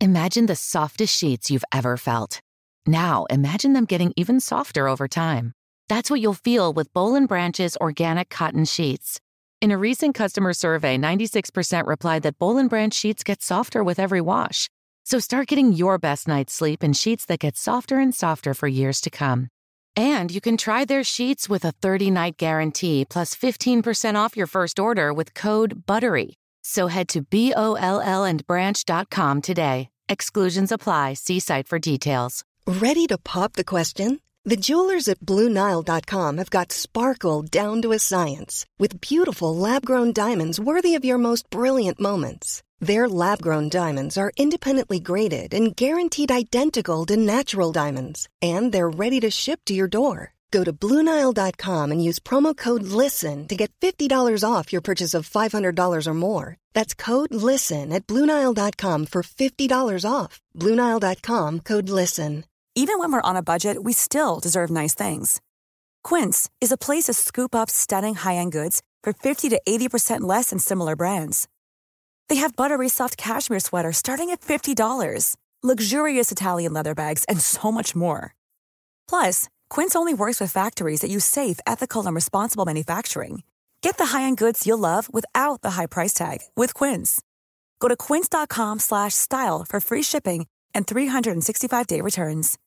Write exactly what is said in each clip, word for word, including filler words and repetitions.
Imagine the softest sheets you've ever felt. Now, imagine them getting even softer over time. That's what you'll feel with Boll and Branch's organic cotton sheets. In a recent customer survey, ninety-six percent replied that Boll and Branch sheets get softer with every wash. So start getting your best night's sleep in sheets that get softer and softer for years to come. And you can try their sheets with a thirty-night guarantee plus fifteen percent off your first order with code BUTTERY. So head to B O L L and branch dot com today. Exclusions apply. See site for details. Ready to pop the question? The jewelers at Blue Nile dot com have got sparkle down to a science with beautiful lab-grown diamonds worthy of your most brilliant moments. Their lab-grown diamonds are independently graded and guaranteed identical to natural diamonds. And they're ready to ship to your door. Go to Blue Nile dot com and use promo code LISTEN to get fifty dollars off your purchase of five hundred dollars or more. That's code LISTEN at Blue Nile dot com for fifty dollars off. Blue Nile dot com, code LISTEN. Even when we're on a budget, we still deserve nice things. Quince is a place to scoop up stunning high-end goods for fifty to eighty percent less than similar brands. They have buttery soft cashmere sweaters starting at fifty dollars, luxurious Italian leather bags, and so much more. Plus, Quince only works with factories that use safe, ethical, and responsible manufacturing. Get the high-end goods you'll love without the high price tag with Quince. Go to quince dot com slash style for free shipping and three hundred sixty-five day returns.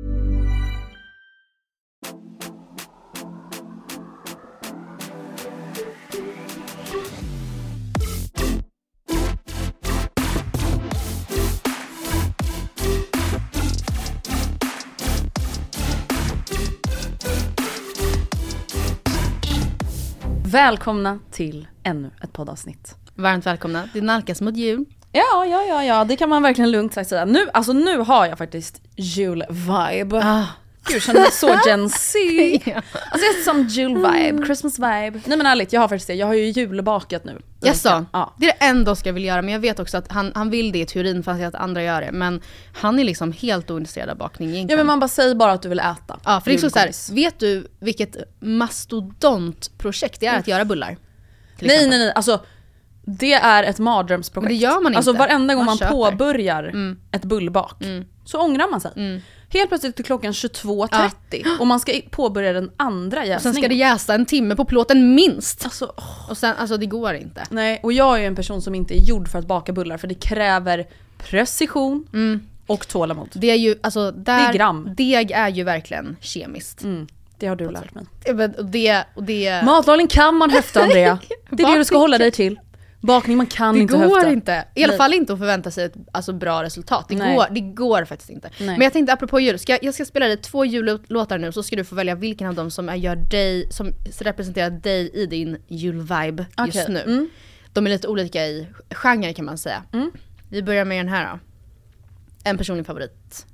Välkomna till ännu ett poddavsnitt. Varmt välkomna. Det nalkas mot jul. Ja, ja, ja, ja. Det kan man verkligen lugnt sagt säga. Nu, alltså nu har jag faktiskt jul-vibe. Ah. Gud, känner mig så Gen Z. Ja. Alltså jag är som jul-vibe, Christmas-vibe. Nej men ärligt, jag har faktiskt det. Jag har ju julbakat nu. Jag sa, ja. Det är det enda Oskar vill göra. Men jag vet också att han, han vill det i teorin fast att andra gör det. Men han är liksom helt ointresserad av bakning egentligen. Ja men man bara säger bara att du vill äta. Ja, för det är så, så här, vet du vilket mastodontprojekt det är mm. att göra bullar? Nej, nej, nej. Alltså det är ett mardrömsprojekt. Men det gör man inte. Alltså varenda gång man, man påbörjar mm. ett bullbak mm. så ångrar man sig. Mm. Helt plötsligt till klockan tjugotvå trettio ja. Och man ska påbörja den andra jäsningen. Och sen ska det jäsa en timme på plåten minst. Alltså, oh. Och sen, alltså det går inte. Nej, och jag är ju en person som inte är gjord för att baka bullar. För det kräver precision mm. och tålamod. Det är ju, alltså där, det är gram. Deg är ju verkligen kemiskt. Mm. Det har du lärt mig. Och det, och det... Matlagning kan man höfta, Andrea. Det är det du ska hålla dig till. Bakning man kan det inte går höfta. inte. I alla Nej. fall inte att förvänta sig ett alltså, bra resultat. Det går, det går faktiskt inte. Nej. Men jag tänkte apropå jul, ska, jag ska spela dig två jullåtar nu. Så ska du få välja vilken av dem som gör dig, som representerar dig i din julvibe okay. just nu. Mm. De är lite olika i genre kan man säga. Mm. Vi börjar med den här då. En personlig favorit.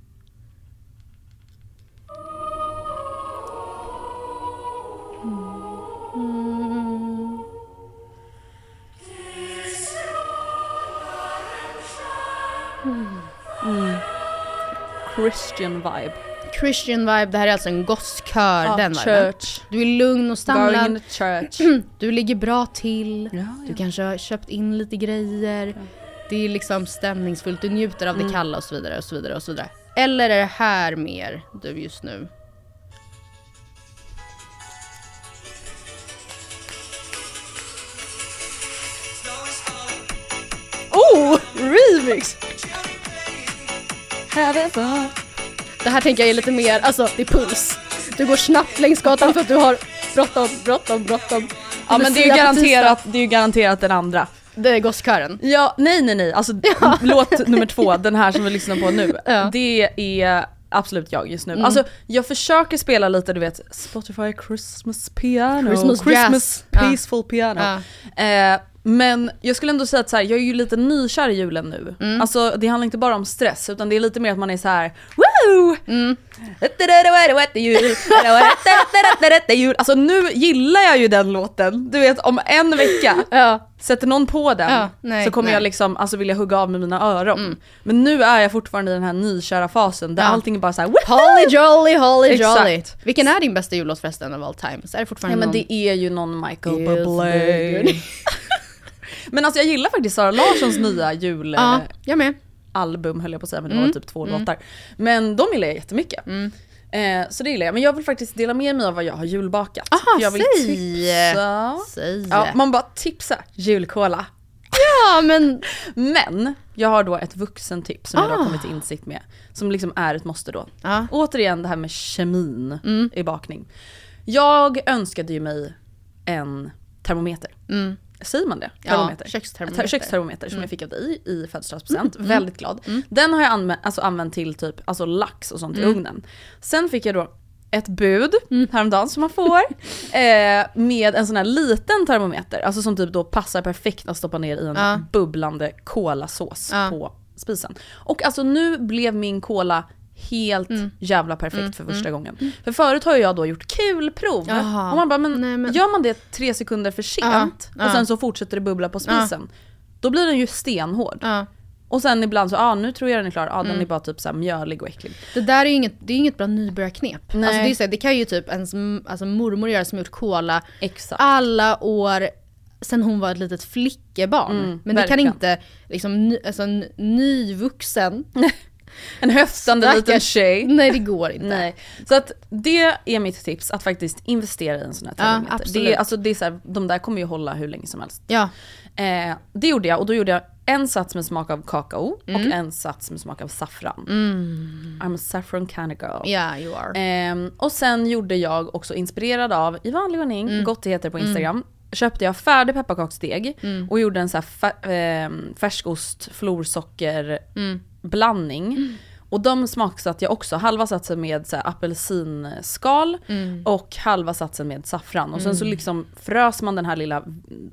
Mm. Christian vibe. Christian vibe, det här är alltså en gosskör. Ah, den church. Du är lugn och samlad. Church. Du ligger bra till. Ja, ja. Du kanske har köpt in lite grejer. Ja. Det är liksom stämningsfullt. Du njuter av mm. det kalla och så vidare och så vidare och så vidare. Eller är det här mer du just nu? Oh, remix. Det här tänker jag är lite mer, alltså det är puls. Du går snabbt längs gatan för att du har bråttom, bråttom, bråttom. Ja men det är ju garanterat, det är ju garanterat den andra. Det är gosskören. Ja, nej nej nej. Alltså ja. Låt nummer två, den här som vi lyssnar på nu. Ja. Det är absolut jag just nu. Mm. Alltså jag försöker spela lite, du vet, Spotify Christmas piano, Christmas, Christmas peaceful ja. piano. Ja. Eh, Men jag skulle ändå säga att så här, jag är ju lite nykär i julen nu. Mm. Alltså det handlar inte bara om stress, utan det är lite mer att man är så här: woo! Mm. Alltså nu gillar jag ju den låten. Du vet, om en vecka ja. Sätter någon på den ja, nej, så kommer nej. jag liksom alltså vilja hugga av med mina öron. Mm. Men nu är jag fortfarande i den här nykära fasen där ja. allting är bara så här: holly jolly, holly jolly. Exakt. Vilken är din bästa jullåt förresten av all time? Så är det fortfarande ja, men någon... det är ju någon Michael Bublé. Men alltså jag gillar faktiskt Sara Larssons nya jul. Ja, jag med. album höll jag på att säga, men det Mm. var typ två Mm. låtar. Men de gillar jag jättemycket. Mm. Eh, så det gillar jag. Men jag vill faktiskt dela med mig av vad jag har julbakat. Aha, För jag vill säg. tipsa. Säg. Ja, man bara tipsa julkola. Ja, men... Men jag har då ett vuxentips som Ah. jag då har kommit till insikt med. Som liksom är ett måste då. Ja. Återigen det här med kemin Mm. i bakning. Jag önskade ju mig en termometer. Mm. Säger man det? Ja, Termometer. kökstermometer. Ter- kökstermometer som Mm. jag fick av dig i födelsedagspresent. Mm. Väldigt glad. Mm. Den har jag använt, alltså använt till typ alltså lax och sånt i Mm. ugnen. Sen fick jag då ett bud Mm. häromdagen som man får eh, med en sån här liten termometer. Alltså som typ då passar perfekt att stoppa ner i en Ja. bubblande kolasås Ja. på spisen. Och alltså nu blev min kola helt Mm. jävla perfekt Mm. för första Mm. gången. För förut har jag då gjort kulprov. Jaha. Och man bara, men, Nej, men- gör man det tre sekunder för sent Ja, och ja. sen så fortsätter det bubbla på spisen, då blir den ju stenhård. Ja. Och sen ibland så, ja ah, nu tror jag den är klar, ja ah, den Mm. är bara typ så här mjölig och äcklig. Det där är ju inget, det är inget bra nybörjarknep. Nej. Alltså det, är så här, det kan ju typ ens alltså mormor göra som gjort cola Exakt. alla år sen hon var ett litet flickebarn. Mm, men det verkligen. kan inte liksom ny, alltså, en nyvuxen. En höftande Stackars- liten tjej. Nej, det går inte. Nej. Så att det är mitt tips, att faktiskt investera i en sån här Ja, termometer. absolut. det är, alltså, det är så här, de där kommer ju hålla hur länge som helst. Ja. Eh, det gjorde jag, och då gjorde jag en sats med smak av kakao och Mm. en sats med smak av saffran. Mm. I'm a saffron kind of girl. Yeah, you are. Ehm, och sen gjorde jag också, inspirerad av, i vanlig ordning, Mm. gottigheter på Instagram, köpte jag färdig pepparkaksdeg Mm. och gjorde en så här fär, ehm, färskost, florsocker Mm. blandning. Och de smaksatte jag också, halva satsen med så här apelsinskal Mm. och halva satsen med saffran. Och sen så liksom frös man den här lilla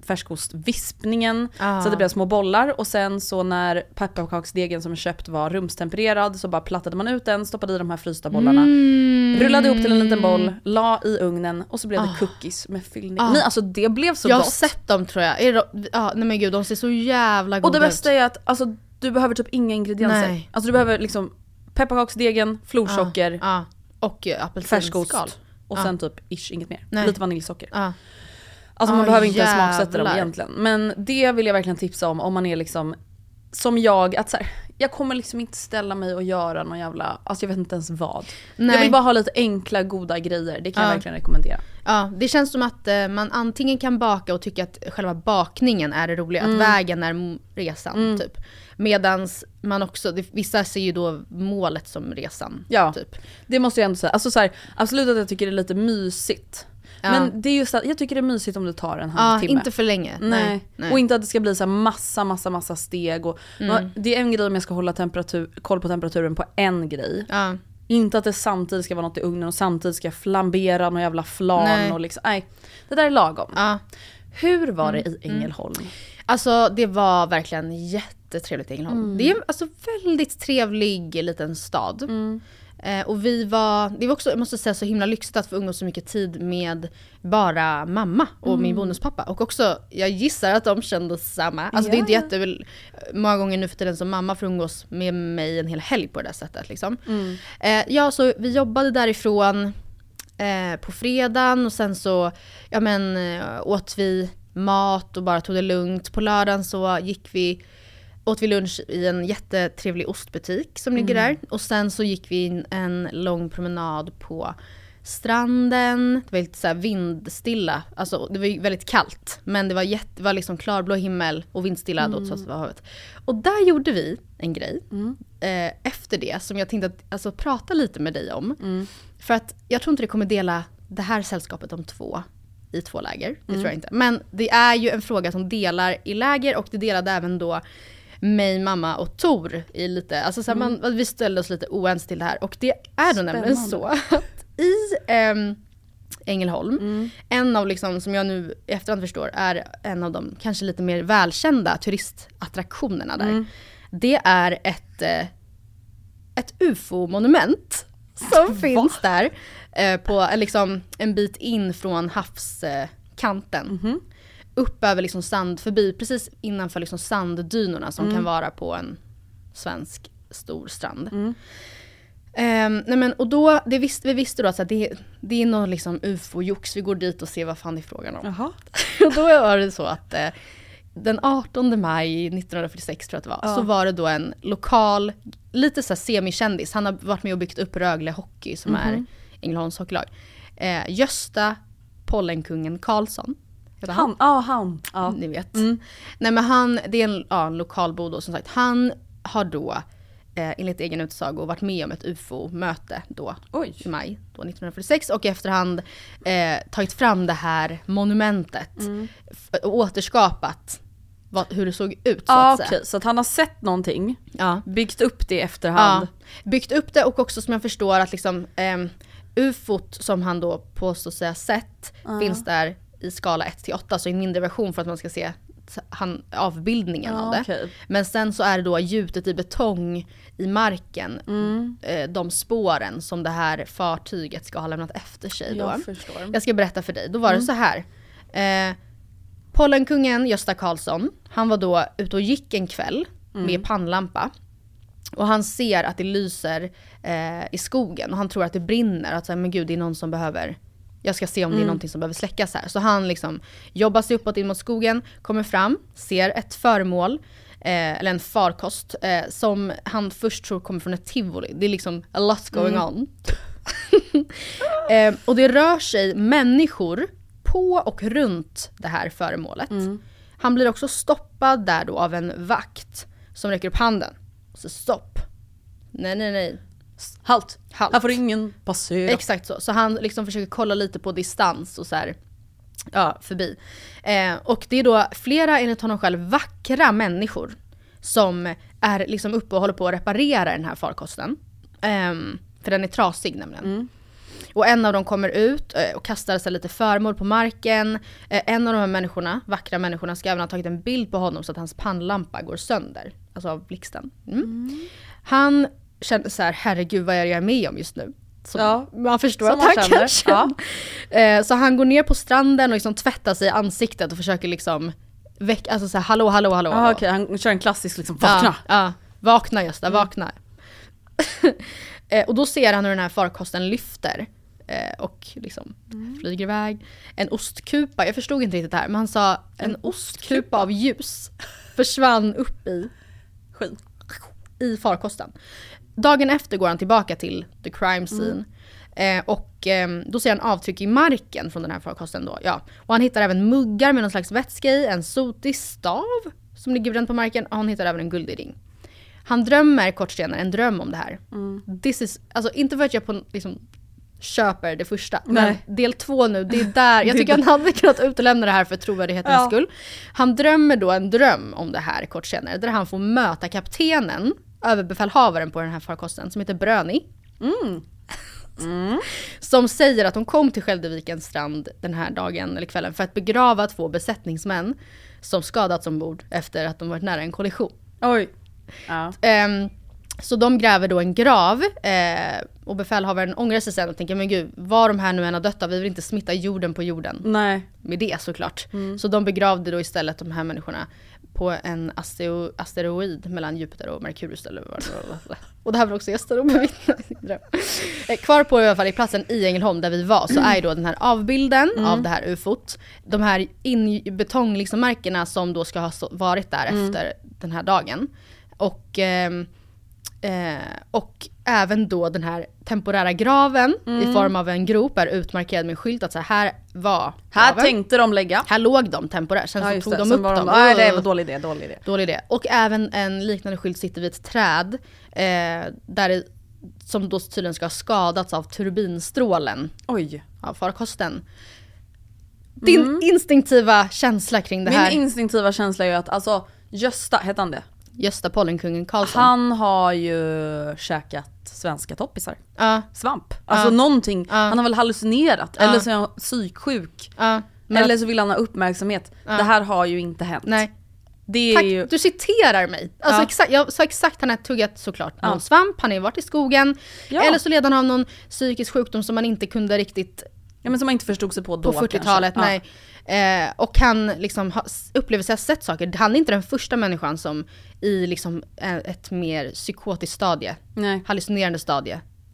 färskostvispningen Ah. så att det blev små bollar. Och sen så när pepparkaksdegen som jag köpt var rumstempererad så bara plattade man ut den, stoppade i de här frysta bollarna. Mm. Rullade ihop till en liten boll, la i ugnen och så blev det Ah. cookies med fyllning. Ah. Nej, alltså det blev så Jag har gott. sett dem tror jag. Är de, ja, nej men gud, de ser så jävla goda Och det bästa ut. är att alltså, du behöver typ inga ingredienser. Nej. Alltså du behöver liksom pepparkaksdegen, florsocker, Ja, ja. Och uh, apelsinskal. färskost och Ja. sen typ ish, inget mer. Nej. Lite vaniljsocker. Ja. Alltså man Ah, behöver inte ens smaksätta dem jävlar. egentligen. Men det vill jag verkligen tipsa om om man är liksom som jag, att så här, jag kommer liksom inte ställa mig och göra någon jävla, alltså jag vet inte ens vad. Nej. Jag vill bara ha lite enkla goda grejer, det kan Ja. jag verkligen rekommendera. Ja, det känns som att eh, man antingen kan baka och tycka att själva bakningen är det roliga, Mm. att vägen är m- resan typ. Medans man också, det, vissa ser ju då målet som resan. Ja, typ. det måste jag ändå säga. Alltså så här, absolut att jag tycker det är lite mysigt. Ja. Men det är just att jag tycker det är mysigt om det tar en Ja, halvtimme. inte för länge. Nej. Nej. Nej. Och inte att det ska bli så här massa, massa, massa steg. Och, Mm. det är en grej om jag ska hålla temperatur, koll på temperaturen på en grej. Ja. Inte att det samtidigt ska vara något i ugnen och samtidigt ska flambera någon jävla flan. Nej. Och liksom, nej, det där är lagom. Ja. Hur var det i Ängelholm? Alltså det var verkligen jättetrevligt i Ängelholm. Mm. Det är alltså väldigt trevlig liten stad. Mm. Eh, och vi var, det var också, jag måste säga, så himla lyxigt att få umgås så mycket tid med bara mamma och Mm. min bonuspappa. Och också, jag gissar att de kände samma. Alltså det är inte Ja. jätte, många gånger nu för tiden som mamma får umgås med mig en hel helg på det där sättet liksom. Mm. Eh, ja, så vi jobbade därifrån eh, på fredagen och sen så, ja men eh, åt vi mat och bara tog det lugnt. På lördagen så gick vi, åt vi lunch i en jättetrevlig ostbutik som ligger där. Och sen så gick vi in en lång promenad på stranden. Det var lite så här vindstilla. Alltså det var ju väldigt kallt. Men det var, jätte, det var liksom klarblå himmel och vindstilla mm. då, trots att det var havet. Och där gjorde vi en grej Mm. eh, efter det som jag tänkte att, alltså, prata lite med dig om. Mm. För att jag tror inte det kommer dela det här sällskapet om två i två läger. Det Mm. tror jag inte. Men det är ju en fråga som delar i läger och det delade även då mig, mamma och Tor i lite, alltså så här, Mm. man, vi ställde oss lite oens till det här. Och det är då nämligen så att i ehm, Ängelholm, Mm. en av liksom, som jag nu i efterhand förstår, är en av de kanske lite mer välkända turistattraktionerna där. Mm. Det är ett, eh, ett U F O-monument som finns där eh, på eh, liksom, en bit in från havskanten. Mhm. Upp över liksom sand, förbi precis innanför liksom sanddynorna som Mm. kan vara på en svensk stor strand. Mm. Um, nej men, och då, det visste, vi visste då att så här, det, det är någon liksom U F O-jox, vi går dit och ser vad fan det är frågan om. Jaha. Och då var det så att eh, den artonde maj nittonhundrafyrtiosex tror jag att det var, ja. så var det då en lokal, lite så här semikändis. Han har varit med och byggt upp Rögle Hockey som mm-hmm. är Ängelholms hockeylag. Eh, Gösta Pollenkungen Karlsson. Han, han. Ja, han. Ja. Ni vet. Mm. Nej, men han, det är en, ja, en lokalbo då, som sagt. Han har då, eh, enligt egen utsago, varit med om ett U F O-möte då Oj. i maj då nittonhundrafyrtiosex och efterhand eh, tagit fram det här monumentet mm. f- och återskapat vad, hur det såg ut så ah, att säga. Okay. Så att han har sett någonting, ja. byggt upp det i efterhand. Ja. Byggt upp det och också som jag förstår att liksom, eh, U F O som han då påstår sig ha sett uh. finns där i skala ett till åtta, så i en mindre version för att man ska se han, avbildningen ja, av det. Okay. Men sen så är det då gjutet i betong i marken mm. eh, de spåren som det här fartyget ska ha lämnat efter sig. Då. Jag förstår. Jag ska berätta för dig. Då var mm. det så här. Eh, Pollenkungen Gösta Karlsson, han var då ute och gick en kväll mm. med pannlampa. Och han ser att det lyser eh, i skogen och han tror att det brinner. Att så här, men gud, det är någon som behöver... Jag ska se om mm. det är någonting som behöver släckas här. Så han liksom jobbar sig uppåt in mot skogen, kommer fram, ser ett föremål, eh, eller en farkost, eh, som han först tror kommer från ett tivoli. Det är liksom a lot going mm. on. eh, och det rör sig människor på och runt det här föremålet. Mm. Han blir också stoppad där då av en vakt som räcker upp handen. Så stopp. Nej, nej, nej. Halt. Halt. Här får ingen passera. Exakt så. Så han liksom försöker kolla lite på distans och så här, ja, förbi. Eh, och det är då flera, enligt honom själv, vackra människor som är liksom uppe och håller på att reparera den här farkosten. Eh, för den är trasig nämligen. Mm. Och en av dem kommer ut eh, och kastar sig lite föremål på marken. Eh, en av de här människorna, vackra människorna, ska även ha tagit en bild på honom så att hans pannlampa går sönder. Alltså av blixten. Mm. Mm. Han kände så här, herregud, vad är det jag är med om just nu? Så ja, man förstår att han känner. Ja. eh, så han går ner på stranden och liksom tvättar sig i ansiktet och försöker liksom väcka, alltså så här, hallå, hallå, hallå. Ah, okej, okay. Han kör en klassisk liksom, vakna. Ja, ja. Vakna just där, mm. vakna. eh, och då ser han hur den här farkosten lyfter eh, och liksom mm. flyger iväg. En ostkupa, jag förstod inte riktigt det här, men han sa en, en ostkupa av ljus försvann upp i skyn. I farkosten. Dagen efter går han tillbaka till the crime scene. Mm. Eh, och eh, då ser han avtryck i marken från den här farkosten då. Ja. Och han hittar även muggar med någon slags vätska i, en sotig stav som ligger bränd på marken, och han hittar även en guldig ring. Han drömmer kort senare en dröm om det här. Mm. This is, alltså inte för att jag på, liksom, köper det första. Nej. Men del två nu, det är där. Jag tycker att han hade kunnat utelämna det här för trovärdighetens ja. skull. Han drömmer då en dröm om det här kort senare, där han får möta kaptenen, överbefälhavaren på den här farkosten, som heter Bröni. Mm. Mm. Som säger att de kom till Skäldervikens strand den här dagen eller kvällen för att begrava två besättningsmän som skadats ombord efter att de varit nära en kollision. Oj. Ja. Um, så de gräver då en grav eh, och befälhavaren ångrar sig sen och tänker, men gud, var de här nu än har dött, vi vill inte smitta jorden på jorden. Nej. Med det såklart. Mm. Så de begravde då istället de här människorna på en astero- asteroid mellan Jupiter och Merkurius. Eller vad det var. Och det här var också gäster och bevittnade. Kvar på i alla fall i platsen i Ängelholm där vi var, så är då den här avbilden mm. av det här U F O-t. De här in- betong liksom märkena som då ska ha varit där mm. efter den här dagen. Och... Eh, Eh, och även då den här temporära graven mm. i form av en grop är utmarkerad med en skylt att så här var här graven. tänkte de lägga. Här låg de temporärt, sen ja, så tog det. de sen upp de, dem. Nej, det var dålig idé, dålig idé. Dålig idé. Och även en liknande skylt sitter vid ett träd eh, där det, som då tydligen ska ha skadats av turbinstrålen. Oj. Av farkosten. Din mm. instinktiva känsla kring det Min här. Min instinktiva känsla är ju att, alltså, Gösta, heter han det? Gösta Pollenkungen Karlsson. Han har ju käkat svenska toppisar. Uh. Svamp. Alltså uh. någonting. Uh. Han har väl hallucinerat. Uh. Eller så är han psyksjuk. Uh. Eller så vill han ha uppmärksamhet. Uh. Det här har ju inte hänt. Nej. Det är Tack, ju... du citerar mig. Alltså, uh. exakt, jag sa exakt, han har tuggat såklart någon uh. svamp. Han har ju varit i skogen. Ja. Eller så led han av någon psykisk sjukdom som man inte kunde riktigt... Ja, men som man inte förstod sig på då. På fyrtiotalet, kanske. Nej. Eh, och han liksom ha, upplever sig ha sett saker. Han är inte den första människan som i liksom ett mer psykotiskt stadie, nej. hallucinerande stadie,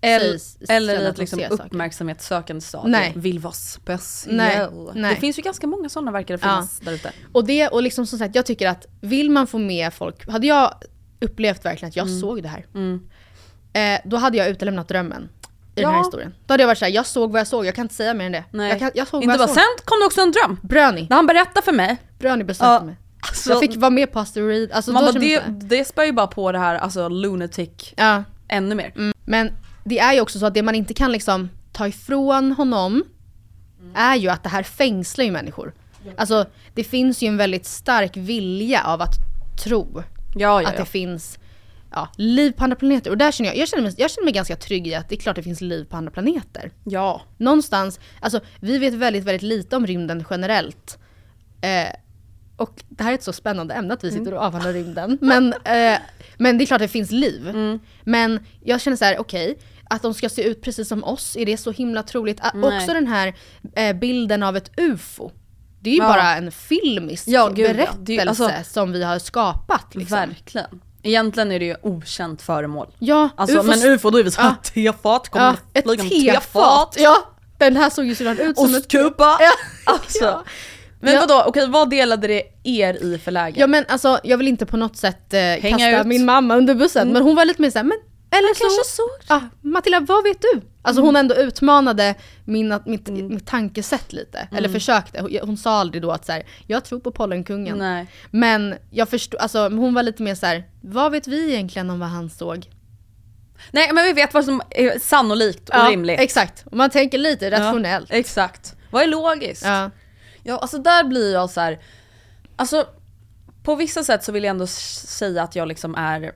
Eller, eller i ett liksom uppmärksamhetssökande stadie. Vill vara speciell. Nej. Nej. Det finns ju ganska många sådana verkar det finnas ja. där ute. Och det, och liksom som sagt, jag tycker att vill man få med folk, hade jag upplevt verkligen att jag mm. såg det här. Mm. Eh, då hade jag utelämnat drömmen i ja. den här historien. Då hade jag varit såhär, jag såg vad jag såg, jag kan inte säga mer än det. Nej. Jag kan, jag såg inte vad bara, sen kom det också en dröm. Bröni. När han berättade för mig. Bröni besökte ja. mig. Alltså, jag fick vara med på asteroid. Alltså, mamma, det, det spär ju bara på det här, alltså lunatic ja. ännu mer. Mm. Men det är ju också så att det man inte kan liksom ta ifrån honom mm. är ju att det här fängslar ju människor. Alltså det finns ju en väldigt stark vilja av att tro ja, ja, att ja. det finns ja, liv på andra planeter. Och där känner jag, jag känner, mig, jag känner mig ganska trygg i att det är klart det finns liv på andra planeter. Ja. Någonstans, alltså vi vet väldigt, väldigt lite om rymden generellt. Eh, och det här är ett så spännande ämne att vi sitter och avhandlar rymden. Men, eh, men det är klart att det finns liv. Mm. Men jag känner så här, okej, okay, att de ska se ut precis som oss, är det så himla troligt? Nej. Också den här eh, bilden av ett U F O. Det är ju ja. bara en filmisk ja, gud, berättelse ja. alltså, som vi har skapat. Liksom. Verkligen. Egentligen är det ju okänt föremål. Ja, alltså, U F O, men U F O då är vi så här ja. tefat. Kommer ja, ett tefat. Ja, den här såg ju sådär ut som ostkupa. Ja. Alltså. Ja. Men ja. vadå, okej, okay, vad delade det er i för läge? Ja men alltså, jag vill inte på något sätt eh, kasta ut. min mamma under bussen. Mm. Men hon var lite mer såhär, men eller så, kanske så. Ja, Matilda, vad vet du? Alltså mm. hon ändå utmanade min, mitt, mm. mitt tankesätt lite. Mm. Eller försökte. Hon, hon sa aldrig då att så här, jag tror på Pollenkungen. Nej. Men jag förstod, alltså hon var lite mer så här, vad vet vi egentligen om vad han såg? Nej, men vi vet vad som är sannolikt och ja, rimligt. Exakt. Och man tänker lite rationellt. Ja, exakt. Vad är logiskt? Ja. Ja, alltså där blir jag så här. Alltså på vissa sätt så vill jag ändå säga att jag liksom är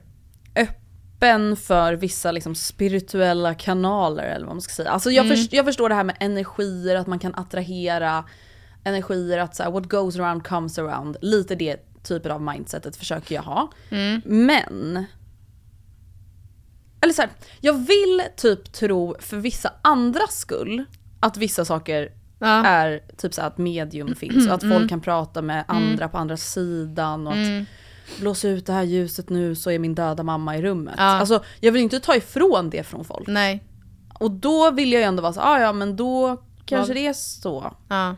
öppen för vissa liksom spirituella kanaler eller vad man ska säga. Alltså jag, mm. först, jag förstår det här med energier, att man kan attrahera energier, att så här, what goes around comes around. Lite det typen av mindsetet försöker jag ha. Mm. Men eller så här, jag vill typ tro för vissa andras skull att vissa saker ja. är typ så att medium finns och att folk mm. kan prata med andra mm. på andra sidan och mm. att blåsa ut det här ljuset nu så är min döda mamma i rummet. Ja. Alltså jag vill inte ta ifrån det från folk. Nej. Och då vill jag ju ändå vara så, ah, ja men då kanske ja. det är så. Ja.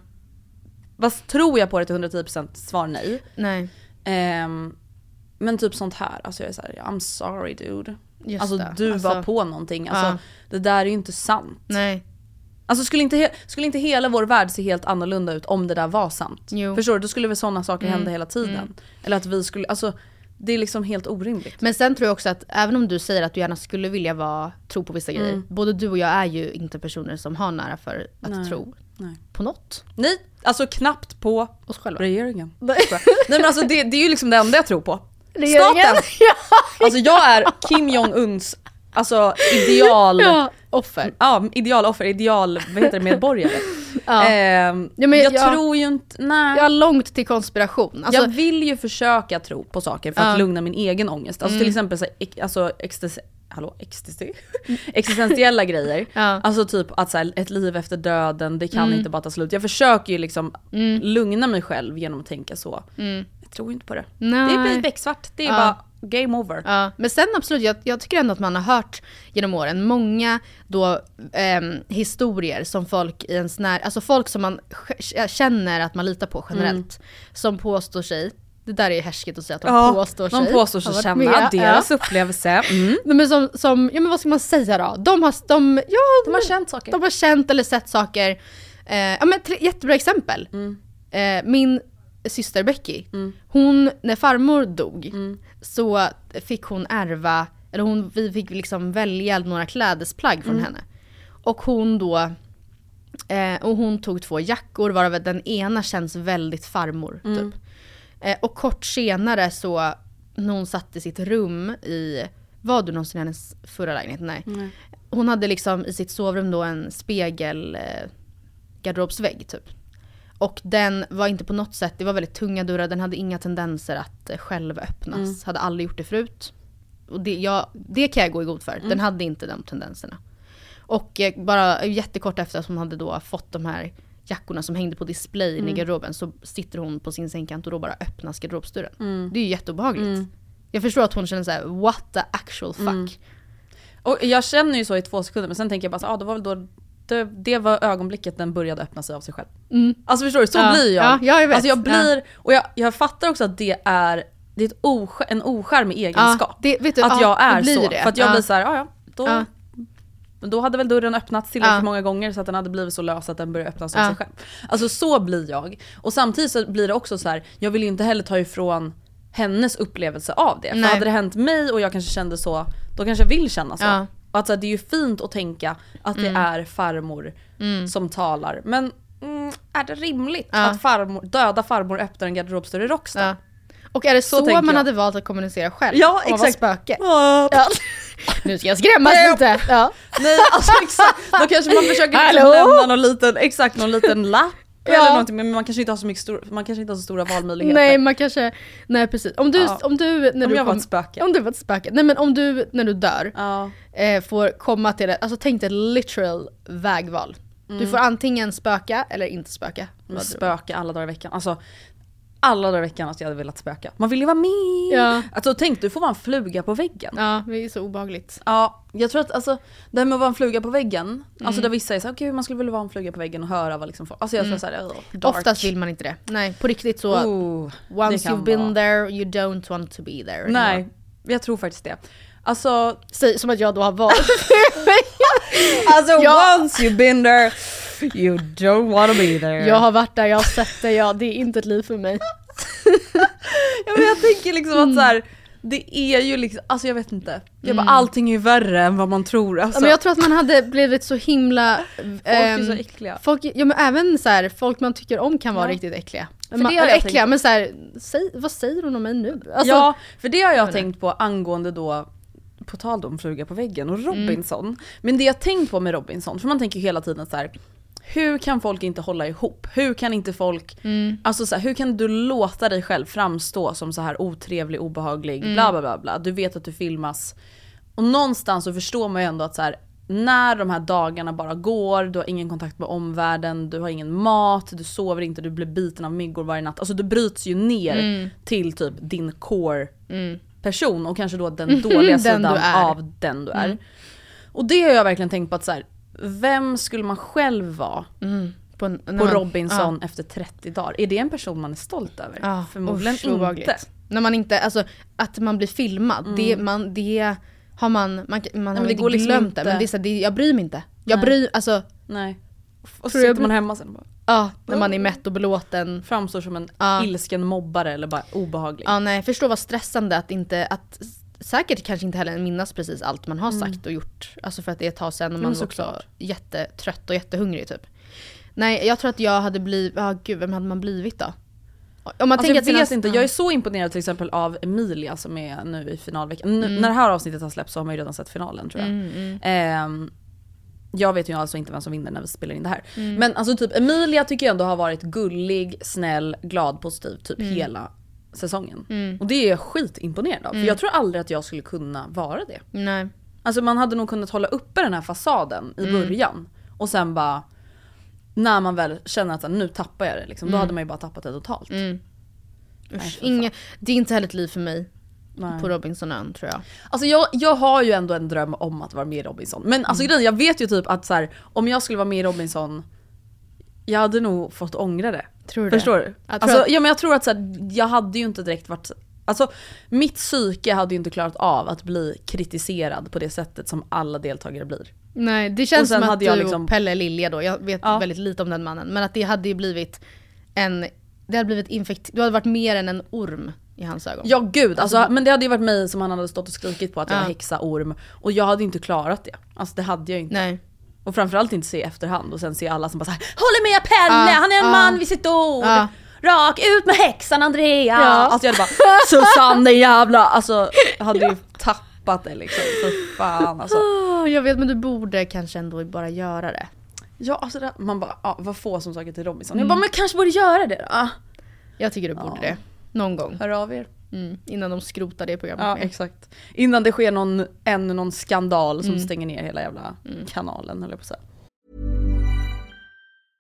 Vad tror jag på det till hundratio procent svar nej. Nej. Um, men typ sånt här, alltså jag är så här, I'm sorry dude. Just alltså det. du alltså, var på någonting. Alltså ja. det där är ju inte sant. Nej. Alltså skulle inte, he- skulle inte hela vår värld se helt annorlunda ut om det där var sant? Jo. Förstår du? Då skulle väl sådana saker mm. hända hela tiden. Mm. Eller att vi skulle, alltså det är liksom helt orimligt. Men sen tror jag också att även om du säger att du gärna skulle vilja vara, tro på vissa mm. grejer. Både du och jag är ju inte personer som har nära för att Nej. tro Nej. på något. Nej, alltså knappt på oss själva. Regeringen. Nej men alltså det, det är ju liksom det enda jag tror på. Regeringen? Staten! Alltså jag är Kim Jong-Uns alltså ideal ja, offer. Ja, ideal offer, ideal vad heter det, medborgare. Ja. Eh, ja, men jag, jag tror ju inte nej. Jag har långt till konspiration. Alltså, jag vill ju försöka tro på saker för att ja. lugna min egen ångest. Alltså mm. till exempel så alltså extes, hallå, ecstasy. existentiella grejer. Ja. Alltså typ att så här, ett liv efter döden, det kan mm. inte bara ta slut. Jag försöker ju liksom mm. lugna mig själv genom att tänka så. Mm. Jag tror inte på det. Nej. Det blir becksvart. Det är ja. bara game over. Ja, men sen absolut, jag, jag tycker ändå att man har hört genom åren många då eh, historier som folk i ens när, alltså folk som man känner att man litar på generellt, mm. som påstår sig, det där är härsket att säga att de ja, påstår sig. De påstår sig känna med, deras ja. upplevelse. Mm. Men som, som, ja men vad ska man säga då? De har, de, ja, de har känt saker. De har känt eller sett saker. Eh, ja men tre, jättebra exempel. Mm. Eh, min syster Becky, mm. hon, när farmor dog mm. så fick hon ärva, eller hon, vi fick liksom välja några klädesplagg från mm. henne. Och hon då eh, och hon tog två jackor, varav den ena känns väldigt farmor mm. typ. Eh, och kort senare så när hon satt i sitt rum i, var du någonsin i hennes förra lägenhet? Nej. Mm. Hon hade liksom i sitt sovrum då en spegel eh, garderobsvägg typ. Och den var inte på något sätt, det var väldigt tunga dörrar, den hade inga tendenser att själv öppnas. Mm. Hade aldrig gjort det förut. Och det, ja, det kan jag gå i god för. Mm. Den hade inte de tendenserna. Och eh, bara jättekort efter att hon hade då fått de här jackorna som hängde på display mm. i garderoben, så sitter hon på sin sängkant och då bara öppnas garderobsdörren. Mm. Det är ju jätteobehagligt. Mm. Jag förstår att hon känner så här: what the actual fuck. Mm. Och jag känner ju så i två sekunder, men sen tänker jag bara så, ah, det var väl då det, det var ögonblicket den började öppna sig av sig själv. Mm. Alltså förstår du, så ja. blir jag. Ja, jag vet. Alltså jag blir, ja. och jag, jag fattar också att det är, det är ett osk- en oskärmig egenskap. Ja, det, vet du, att ja, jag är så. Det. För att jag ja. blir så här, ah, ja, då, ja. då hade väl dörren öppnats tillräckligt ja. många gånger så att den hade blivit så lös att den började öppnas av ja. sig själv. Alltså så blir jag. Och samtidigt så blir det också så här, jag vill ju inte heller ta ifrån hennes upplevelse av det. Nej. För hade det hänt mig och jag kanske kände så, då kanske jag vill känna så. Ja. Och att så här, det är ju fint att tänka att mm. det är farmor mm. som talar. Men mm, är det rimligt ja. att farmor, döda farmor öppnar en garderobsdörr i Rockstar? Ja. Och är det så, så man jag. hade valt att kommunicera själv? Ja, exakt. Och vara spöke? Ja. Ja. Nu ska jag skrämmas lite. Ja. Nej, alltså exakt. Då kanske man försöker liksom nämna någon liten, exakt, någon liten lapp. Ja. Eller någonting, men man kanske inte har så mycket stor, man kanske inte har så stora valmöjligheter. Nej, man kanske nej precis. Om du ja. om du när om du jag kom, var ett spöke. Om du var ett spöke. Nej, men om du när du dör ja. eh, får komma till det. Alltså tänk dig literal vägval. Mm. Du får antingen spöka eller inte spöka. Spöka alla dagar i veckan. Alltså alla dagar i veckan att jag hade velat spöka. Man vill ju vara med. Ja. Alltså tänk, du får vara en fluga på väggen. Ja, det är så obehagligt. Ja, jag tror att alltså det här med att vara en fluga på väggen, mm. alltså där vissa är så okej, okay, man skulle vilja vara en fluga på väggen och höra vad liksom folk. Alltså jag tror mm. så här, oh, dark. Oftast vill man inte det. Nej, på riktigt så oh, once you've been vara. there, you don't want to be there. Nej, jag tror faktiskt det. Alltså säg som att jag då har valt. Alltså ja. once you've been there, you don't want to be there. Jag har varit där, jag har sett det, ja, det är inte ett liv för mig. Ja, men jag tänker liksom att så här, det är ju liksom, alltså jag vet inte. Jag bara, mm. allting är ju värre än vad man tror. Alltså. Ja, men jag tror att man hade blivit så himla folk är um, så äckliga. Folk, ja, men även så här, folk man tycker om kan vara ja. riktigt äckliga. Man, det eller äckliga, men så här, säg, vad säger hon om mig nu? Alltså, ja, för det har jag, jag tänkt på angående då, på tal om fluga på väggen och Robinson. Mm. Men det jag tänkt på med Robinson, för man tänker hela tiden så här, hur kan folk inte hålla ihop? Hur kan inte folk, mm. alltså så här, hur kan du låta dig själv framstå som så här otrevlig, obehaglig, mm. bla bla bla bla. Du vet att du filmas. Och någonstans så förstår man ju ändå att så här, när de här dagarna bara går, du har ingen kontakt med omvärlden, du har ingen mat, du sover inte, du blir biten av myggor varje natt. Alltså du bryts ju ner mm. till typ din core mm. person och kanske då den dåliga den sidan av den du är. Mm. Och det har jag verkligen tänkt på att så här, vem skulle man själv vara mm. på, en, på Robinson ja. efter trettio dagar? Är det en person man är stolt över? Ja, förmodligen inte. När man inte, alltså att man blir filmad, mm. det, man, det har man, man, man har det inte går glömt liksom inte. Det, men det är så, det, jag bryr mig inte. Jag Nej. bryr, alltså. Nej. Och så sitter jag, man hemma sen bara. Ja, när man är mätt och belåten. Framstår som en ja. ilsken mobbare eller bara obehaglig. Ja, nej, förstå vad stressande att inte, att säkert kanske inte heller minnas precis allt man har sagt mm. och gjort. Alltså för att det är ett tag sedan och man är också klart. jättetrött och jättehungrig typ. Nej, jag tror att jag hade blivit, ja oh, gud, vem hade man blivit då? Om man alltså jag sina... vet inte, jag är så imponerad till exempel av Emilia som är nu i finalveckan. Mm. N- när det här avsnittet har släppts så har man ju redan sett finalen tror jag. Mm, mm. Eh, jag vet ju alltså inte vem som vinner när vi spelar in det här. Mm. Men alltså typ Emilia tycker jag ändå har varit gullig, snäll, glad, positiv typ mm. hela säsongen. Mm. Och det är jag skitimponerad av. Mm. För jag tror aldrig att jag skulle kunna vara det. Nej. Alltså man hade nog kunnat hålla uppe den här fasaden i mm. början. Och sen bara, när man väl känner att nu tappar jag det liksom, mm. då hade man ju bara tappat det totalt. Mm. Usch, inga, det är inte heller ett liv för mig. Nej. På Robinsonön tror jag. Alltså jag, jag har ju ändå en dröm om att vara med i Robinson. Men alltså mm. jag vet ju typ att så här, om jag skulle vara med i Robinson, jag hade nog fått ångra det. Tror du Förstår det? du? Alltså, att... ja, men jag tror att så här, jag hade ju inte direkt varit, alltså mitt psyke hade ju inte klarat av att bli kritiserad på det sättet som alla deltagare blir. Nej, det känns som att du liksom... och Pelle Lilja då, jag vet ja. väldigt lite om den mannen, men att det hade ju blivit en, det hade blivit infekt, du hade varit mer än en orm i hans ögon. Ja gud, alltså, alltså, men det hade ju varit mig som han hade stått och skrikit på att jag ja. var häxa, orm. Och jag hade inte klarat det. Alltså det hade jag inte. Nej. Och framförallt inte se i efterhand och sen se alla som bara såhär, håller med Pelle, ja. han är en ja. man vid sitt ord. Ja. Rak ut med häxan Andrea. Ja. Alltså jag hade bara, Susanne jävla. Alltså jag hade ju tappat det liksom. För fan alltså. Oh, jag vet, men du borde kanske ändå bara göra det. Ja, alltså det, man bara, ja, vad få som saker till Robinson. Mm. Jag bara, men kanske borde göra det då. Jag tycker du borde ja. det. Någon gång. Hör av er. Mm, innan de skrotar det programmet. Ja, exakt. Innan det sker någon, ännu någon skandal som mm. stänger ner hela jävla mm. kanalen, eller på så här.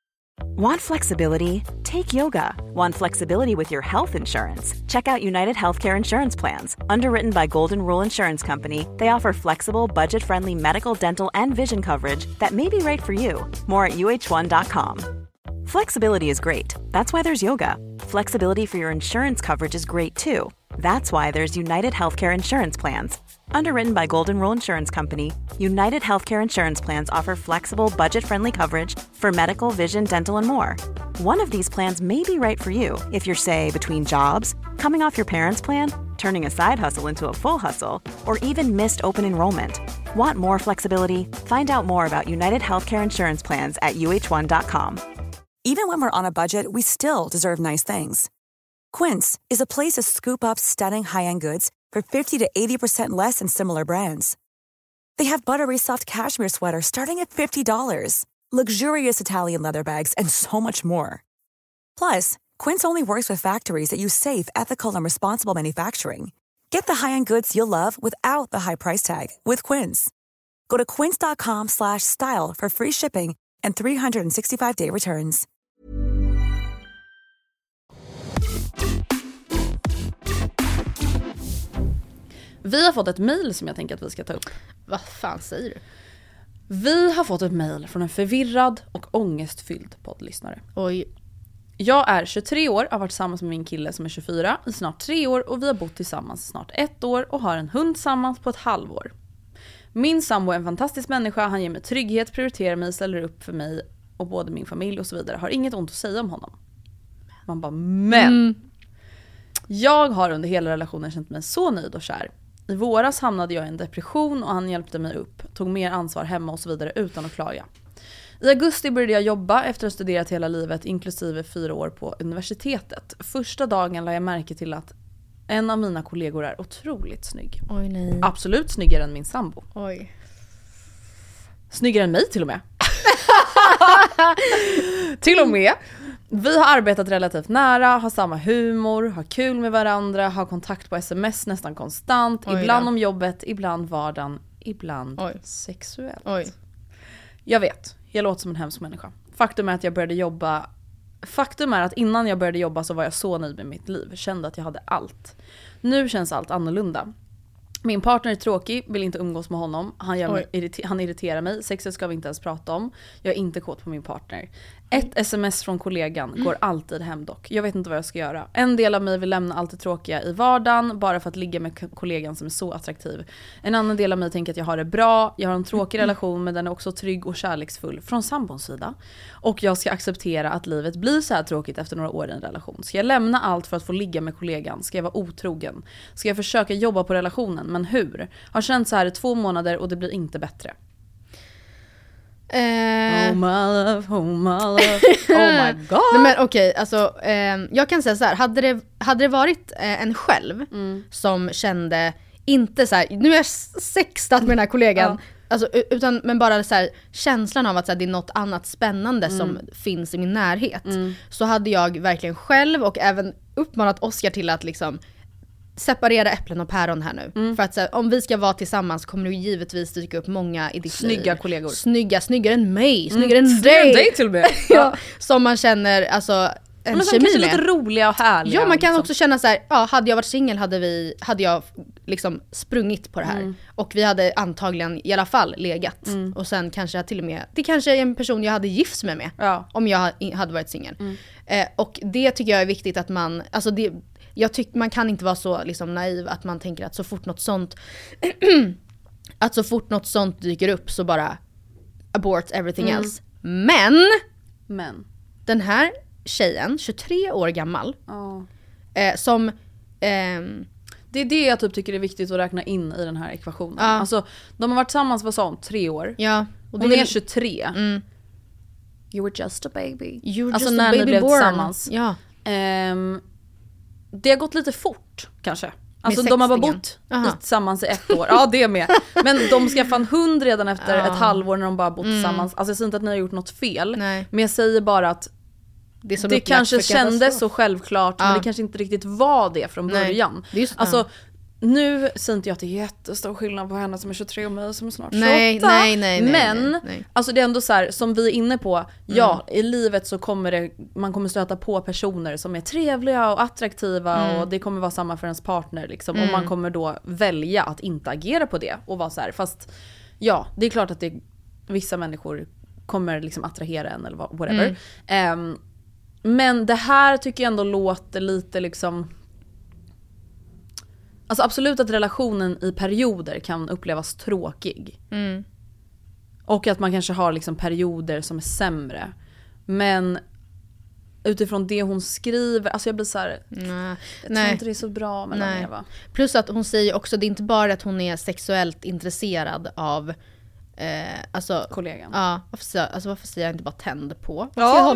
Want flexibility? Take yoga. Want flexibility with your health insurance? Check out United Healthcare Insurance Plans. Underwritten by Golden Rule Insurance Company, they offer flexible, budget-friendly medical, dental, and vision coverage that may be right for you. More at U H one dot com. Flexibility is great. That's why there's yoga. Flexibility for your insurance coverage is great too. That's why there's United Healthcare Insurance Plans. Underwritten by Golden Rule Insurance Company, United Healthcare Insurance Plans offer flexible, budget-friendly coverage for medical, vision, dental, and more. One of these plans may be right for you if you're, say, between jobs, coming off your parents' plan, turning a side hustle into a full hustle, or even missed open enrollment. Want more flexibility? Find out more about United Healthcare Insurance Plans at U H one dot com. Even when we're on a budget, we still deserve nice things. Quince is a place to scoop up stunning high-end goods for fifty to eighty percent less than similar brands. They have buttery soft cashmere sweaters starting at fifty dollars, luxurious Italian leather bags, and so much more. Plus, Quince only works with factories that use safe, ethical, and responsible manufacturing. Get the high-end goods you'll love without the high price tag with Quince. Go to quince.com slash style for free shipping and three sixty-five day returns. Vi har fått ett mejl som jag tänker att vi ska ta upp. Vad fan säger du? Vi har fått ett mejl från en förvirrad och ångestfylld poddlyssnare. Oj. Jag är tjugotre år, har varit tillsammans med min kille som är tjugofyra i snart tre år och vi har bott tillsammans snart ett år och har en hund tillsammans på ett halvår. Min sambo är en fantastisk människa, han ger mig trygghet, prioriterar mig, ställer upp för mig och både min familj och så vidare. Har inget ont att säga om honom. Man bara, men mm. jag har under hela relationen känt mig så nöjd och kär. I våras hamnade jag i en depression och han hjälpte mig upp, tog mer ansvar hemma och så vidare utan att klaga. I augusti började jag jobba efter att ha studerat hela livet, inklusive fyra år på universitetet. Första dagen la jag märke till att en av mina kollegor är otroligt snygg. Oj, nej. Absolut snyggare än min sambo. Oj. Snyggare än mig till och med. Till och med. Vi har arbetat relativt nära, har samma humor, har kul med varandra, har kontakt på sms nästan konstant. Oj, ibland ja. Om jobbet, ibland vardagen, ibland Oj. Sexuellt. Oj. Jag vet, jag låter som en hemsk människa. Faktum är att jag började jobba Faktum är att innan jag började jobba så var jag så nöjd med mitt liv. Kände att jag hade allt. Nu känns allt annorlunda. Min partner är tråkig, vill inte umgås med honom. Han, gör mig, irriter- han irriterar mig. Sexet ska vi inte ens prata om. Jag är inte kåt på min partner. Ett sms från kollegan går alltid hem dock. Jag vet inte vad jag ska göra. En del av mig vill lämna allt det tråkiga i vardagen bara för att ligga med kollegan som är så attraktiv. En annan del av mig tänker att jag har det bra. Jag har en tråkig relation men den är också trygg och kärleksfull från sambons sida. Och jag ska acceptera att livet blir så här tråkigt efter några år i en relation. Ska jag lämna allt för att få ligga med kollegan? Ska jag vara otrogen? Ska jag försöka jobba på relationen? Men hur? Har känt så här i två månader och det blir inte bättre. Eh... Oh my love, oh my love, oh my god. Nej, men okej, okay, alltså eh, jag kan säga så här, hade det, hade det varit eh, en själv mm. som kände inte så här, nu är jag sextat med den här kollegan, ja. Alltså, utan, men bara så här, känslan av att så här, det är något annat spännande mm. som finns i min närhet, mm. så hade jag verkligen själv och även uppmanat Oscar till att liksom separera äpplen och päron här nu. Mm. För att så här, om vi ska vara tillsammans kommer det givetvis dyka upp många i ditt snygga liv. kollegor. Snygga, snyggare än mig, snyggare mm. än dig. dig till och med. Ja, som man känner alltså en men kemi med. Lite roliga och härliga. Ja, man kan liksom. också känna så här, ja, hade jag varit singel hade vi hade jag liksom sprungit på det här mm. och vi hade antagligen i alla fall legat mm. och sen kanske jag till och med det kanske är en person jag hade gifts med med ja. Om jag hade varit singel. Mm. Eh, och det tycker jag är viktigt att man alltså det jag tycker man kan inte vara så liksom naiv att man tänker att så fort något sånt att så fort något sånt dyker upp så bara abort everything mm. else. Men men den här tjejen, tjugotre år gammal oh. eh, som eh, det är det jag typ tycker är viktigt att räkna in i den här ekvationen. Ja. Alltså de har varit tillsammans vad sa hon, tre år. Ja. Och hon är tjugotre. Mm. You were just a baby. You were alltså just när a baby ni blev born. Tillsammans. Ja. Um, det har gått lite fort kanske. Alltså de har bara bott Aha. tillsammans i ett år. Ja, det med. Men de skaffade en hund redan efter ja. ett halvår när de bara bott mm. tillsammans. Alltså jag säger inte att ni har gjort något fel. Nej. Men jag säger bara att det, det kanske kändes så självklart ja. Men det kanske inte riktigt var det från början. Nej, det är just, alltså ja. nu ser inte jag att det är jättestor skillnad på henne som är tjugotre och mig som är snart tjugoåtta. Nej, nej, nej, nej, men nej, nej. Alltså det är ändå så här, som vi är inne på, ja, mm. i livet så kommer det, man kommer stöta på personer som är trevliga och attraktiva mm. och det kommer vara samma för ens partner liksom. Mm. Och man kommer då välja att inte agera på det och vara så här, fast ja, det är klart att det, vissa människor kommer liksom attrahera en eller whatever. Mm. Um, men det här tycker jag ändå låter lite liksom... Alltså absolut att relationen i perioder kan upplevas tråkig. Mm. Och att man kanske har liksom perioder som är sämre. Men utifrån det hon skriver, alltså jag blir så här, nej, jag nej. tror inte det är så bra mellan nej. Eva. Plus att hon säger också, det är inte bara att hon är sexuellt intresserad av eh, alltså, kollegan. Ja, varför, alltså, varför säger jag inte bara tänd på? Ja,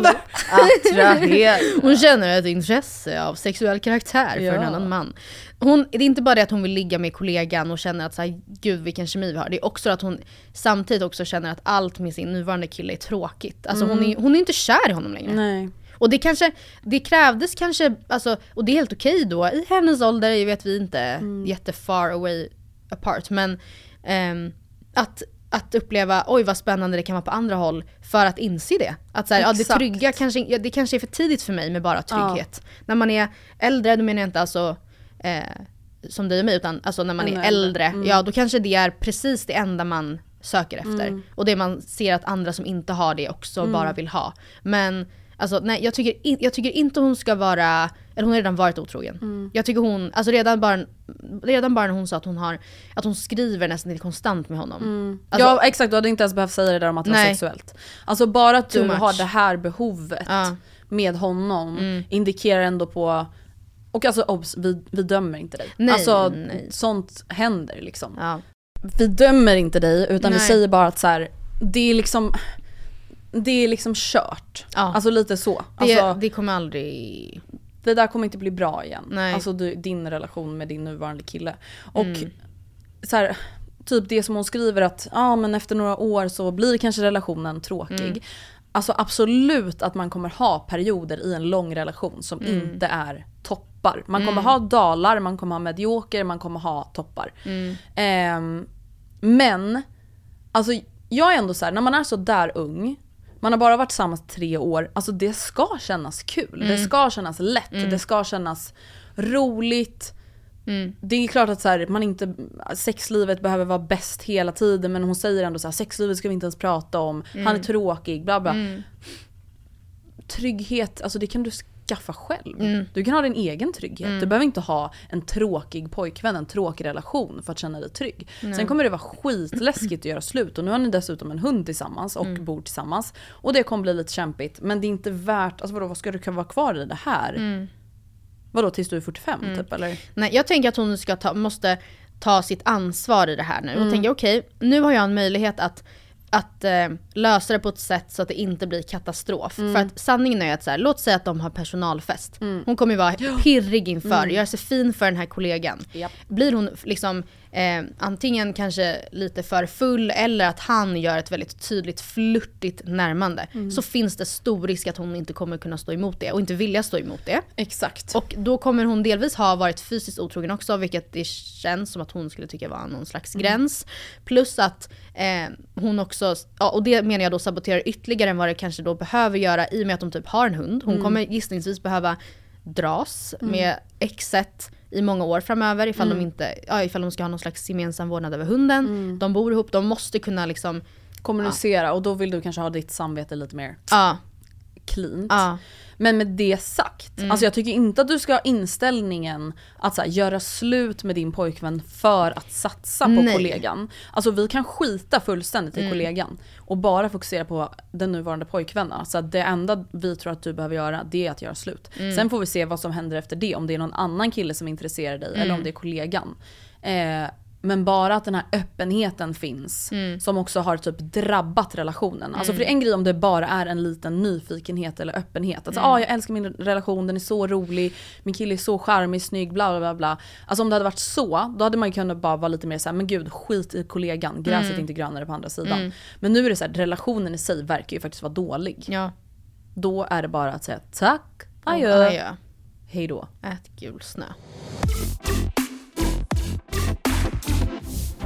attraherad. Hon känner ett intresse av sexuell karaktär för ja. en annan man. Hon, det är inte bara det att hon vill ligga med kollegan och känner att så här, gud vilken kemi vi har. Det är också att hon samtidigt också känner att allt med sin nuvarande kille är tråkigt. Alltså mm. hon, är, hon är inte kär i honom längre. Nej. Och det kanske, det krävdes kanske, alltså, och det är helt okej då, i hennes ålder, jag vet vi inte mm. jätte far away apart, men um, att, att uppleva, oj vad spännande det kan vara på andra håll, för att inse det. Att så här, ja, det trygga kanske, ja, det kanske är för tidigt för mig med bara trygghet. Ja. När man är äldre, då menar jag inte alltså eh, som dig och mig, utan alltså när man mm. är äldre, mm. ja då kanske det är precis det enda man söker efter. Mm. Och det man ser att andra som inte har det också mm. bara vill ha. Men alltså, nej, jag tycker, in, jag tycker inte hon ska vara, eller hon har redan varit otrogen. Mm. Jag tycker hon, alltså redan bara, redan bara när hon sa att hon har, att hon skriver nästan lite konstant med honom. Mm. Alltså, ja exakt, du hade inte ens behövt säga det där om att det var sexuellt. Alltså bara att du har det här behovet ja. med honom mm. indikerar ändå på, och alltså obs, vi, vi dömer inte dig. Nej, alltså nej. sånt händer liksom. Ja. Vi dömer inte dig, utan nej. vi säger bara att så här, det är liksom... Det är liksom kört. Ja. Alltså lite så. Det, alltså, det kommer aldrig... Det där kommer inte bli bra igen. Nej. Alltså du, din relation med din nuvarande kille. Och mm. så här, typ det som hon skriver att ja, men efter några år så blir kanske relationen tråkig. Mm. Alltså absolut att man kommer ha perioder i en lång relation som mm. inte är toppar. Man kommer mm. ha dalar, man kommer ha medioker, man kommer ha toppar. Mm. Eh, men alltså jag är ändå så här, när man är så där ung, man har bara varit tillsammans tre år, alltså det ska kännas kul, mm. det ska kännas lätt, mm. det ska kännas roligt. Mm. Det är klart att så här, man inte, sexlivet behöver vara bäst hela tiden, men hon säger ändå så här, sexlivet ska vi inte ens prata om, mm. han är tråkig, bla bla. Mm. Trygghet, alltså det kan du skaffa själv. Mm. Du kan ha din egen trygghet. Mm. Du behöver inte ha en tråkig pojkvän, en tråkig relation för att känna dig trygg. Mm. Sen kommer det vara skitläskigt att göra slut. Och nu har ni dessutom en hund tillsammans och mm. bor tillsammans. Och det kommer bli lite kämpigt. Men det är inte värt, alltså vadå, vad ska du kunna vara kvar i det här? Mm. Vadå, tills du är fyrtiofem mm. typ, eller? Nej, jag tänker att hon ska ta, måste ta sitt ansvar i det här nu. Mm. Och tänker, okej, okay, nu har jag en möjlighet att att eh, lösa det på ett sätt så att det inte blir katastrof. Mm. För att sanningen är att så här, låt säga att de har personalfest. Mm. Hon kommer ju vara pirrig inför, mm. göra sig fin för den här kollegan. Yep. Blir hon liksom eh, antingen kanske lite för full eller att han gör ett väldigt tydligt flirtigt närmande, mm. så finns det stor risk att hon inte kommer kunna stå emot det och inte vilja stå emot det. Exakt. Och då kommer hon delvis ha varit fysiskt otrogen också, vilket det känns som att hon skulle tycka var någon slags mm. gräns. Plus att eh, hon också, ja, och det menar jag då saboterar ytterligare än vad det kanske då behöver göra, i och med att de typ har en hund. Hon mm. kommer gissningsvis behöva dras mm. med exet i många år framöver ifall, mm. de inte, ja, ifall de ska ha någon slags gemensam vårdnad över hunden. Mm. De bor ihop, de måste kunna liksom kommunicera, ja. Och då vill du kanske ha ditt samvete lite mer ja. cleant. Ja. Men med det sagt, mm. alltså jag tycker inte att du ska ha inställningen att så här, göra slut med din pojkvän för att satsa på Nej. kollegan. Alltså vi kan skita fullständigt i mm. kollegan och bara fokusera på den nuvarande pojkvännen. Så det enda vi tror att du behöver göra, det är att göra slut. Mm. Sen får vi se vad som händer efter det, om det är någon annan kille som intresserar dig mm. eller om det är kollegan. Eh, Men bara att den här öppenheten finns mm. som också har typ drabbat relationen. Mm. Alltså för det är en grej om det bara är en liten nyfikenhet eller öppenhet. Alltså, mm. ah, jag älskar min relation, den är så rolig, min kille är så charmig, snygg, bla bla bla. Alltså om det hade varit så, då hade man ju kunnat bara vara lite mer så här, men gud, skit i kollegan, gräset mm. är inte grönare på andra sidan. Mm. Men nu är det så här, relationen i sig verkar ju faktiskt vara dålig. Ja. Då är det bara att säga tack, adjö, oh, adjö. Hej då. Ät gul snö.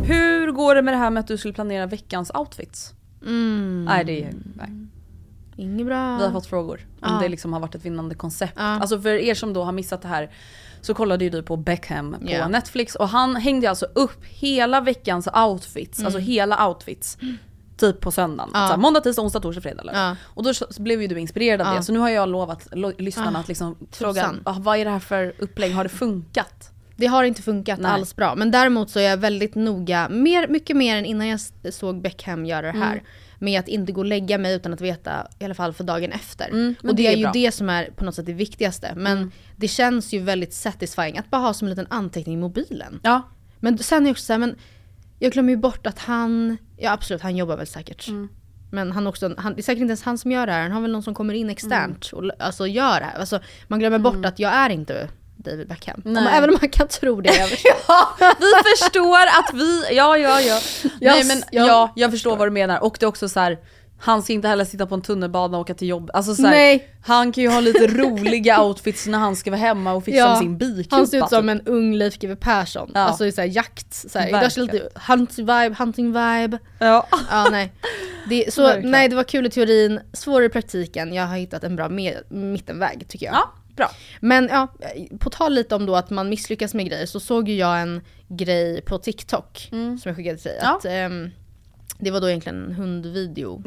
Hur går det med det här med att du skulle planera veckans outfits? Mm. Nej, det är... Nej. Inget bra. Vi har fått frågor om Ja. det liksom har varit ett vinnande koncept. Ja. Alltså för er som då har missat det här, så kollade ju du på Beckham på Ja. Netflix. Och han hängde alltså upp hela veckans outfits. Mm. Alltså hela outfits. Typ på söndagen. Ja. Så här, måndag, tisdag, onsdag, torsdag, fredag. Eller? Ja. Och då så blev ju du inspirerad av Ja. det. Så nu har jag lovat lo- lyssnarna Ja. att liksom fråga, Tusan. ah, vad är det här för upplägg? Har det funkat? Det har inte funkat Nej. alls bra. Men däremot så är jag väldigt noga, mer, mycket mer än innan jag såg Beckham göra det här. Mm. Med att inte gå och lägga mig utan att veta, i alla fall för dagen efter. Mm, och det, det är, är ju bra. Det som är på något sätt det viktigaste. Men mm. det känns ju väldigt satisfying att bara ha som en liten anteckning i mobilen. Ja. Men sen är jag också så här, men jag glömmer ju bort att han, ja absolut, han jobbar väl säkert. Mm. Men han också, han, det är säkert inte ens han som gör det här. Han har väl någon som kommer in externt mm. och alltså gör det här. Alltså, man glömmer bort mm. att jag är inte David Beckham. Om, även om man kan tro det. Jag ja, vi förstår att vi... Ja, ja, ja. Nej, men ja, jag, jag förstår vad du menar. Och det är också så här... Han ska inte heller sitta på en tunnelbana och åka till jobb. Alltså så här, Nej. Han kan ju ha lite roliga outfits när han ska vara hemma och fixa ja. med sin bikupa. Han ser ut som en ung Leif G W Persson. Ja. Alltså i så här jakt. Så här, idag är det lite hunting vibe, hunting vibe. Ja. Ja, nej. Det, så, nej, det var kul i teorin. Svårare i praktiken. Jag har hittat en bra med, mittenväg tycker jag. Ja. Bra. Men ja, på tal lite om då att man misslyckas med grejer, så såg ju jag en grej på TikTok mm. som jag skickade till dig. Ja. Att, um, det var då egentligen en hundvideo.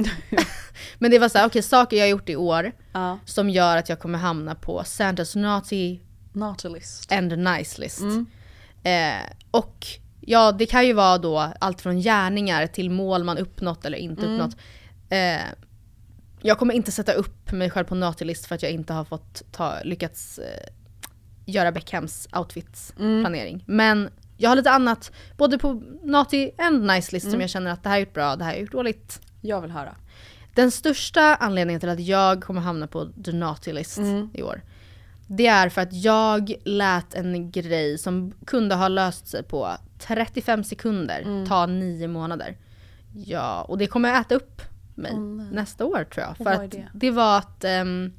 Men det var så här, okej, okay, saker jag har gjort i år ja. Som gör att jag kommer hamna på Santas naughty, naughty list and nice list. Mm. Eh, och ja, det kan ju vara då allt från gärningar till mål man uppnått eller inte mm. uppnått. Eh, Jag kommer inte sätta upp mig själv på naughty-list för att jag inte har fått ta, lyckats eh, göra Beckhams outfits-planering. Mm. Men jag har lite annat, både på naughty and nice-list mm. som jag känner att det här är gjort bra, det här är gjort dåligt. Jag vill höra. Den största anledningen till att jag kommer hamna på the naughty-list mm. i år, det är för att jag lät en grej som kunde ha löst sig på trettiofem sekunder mm. ta nio månader. Ja, och det kommer äta upp mig mm. nästa år tror jag. För att det? det var att um,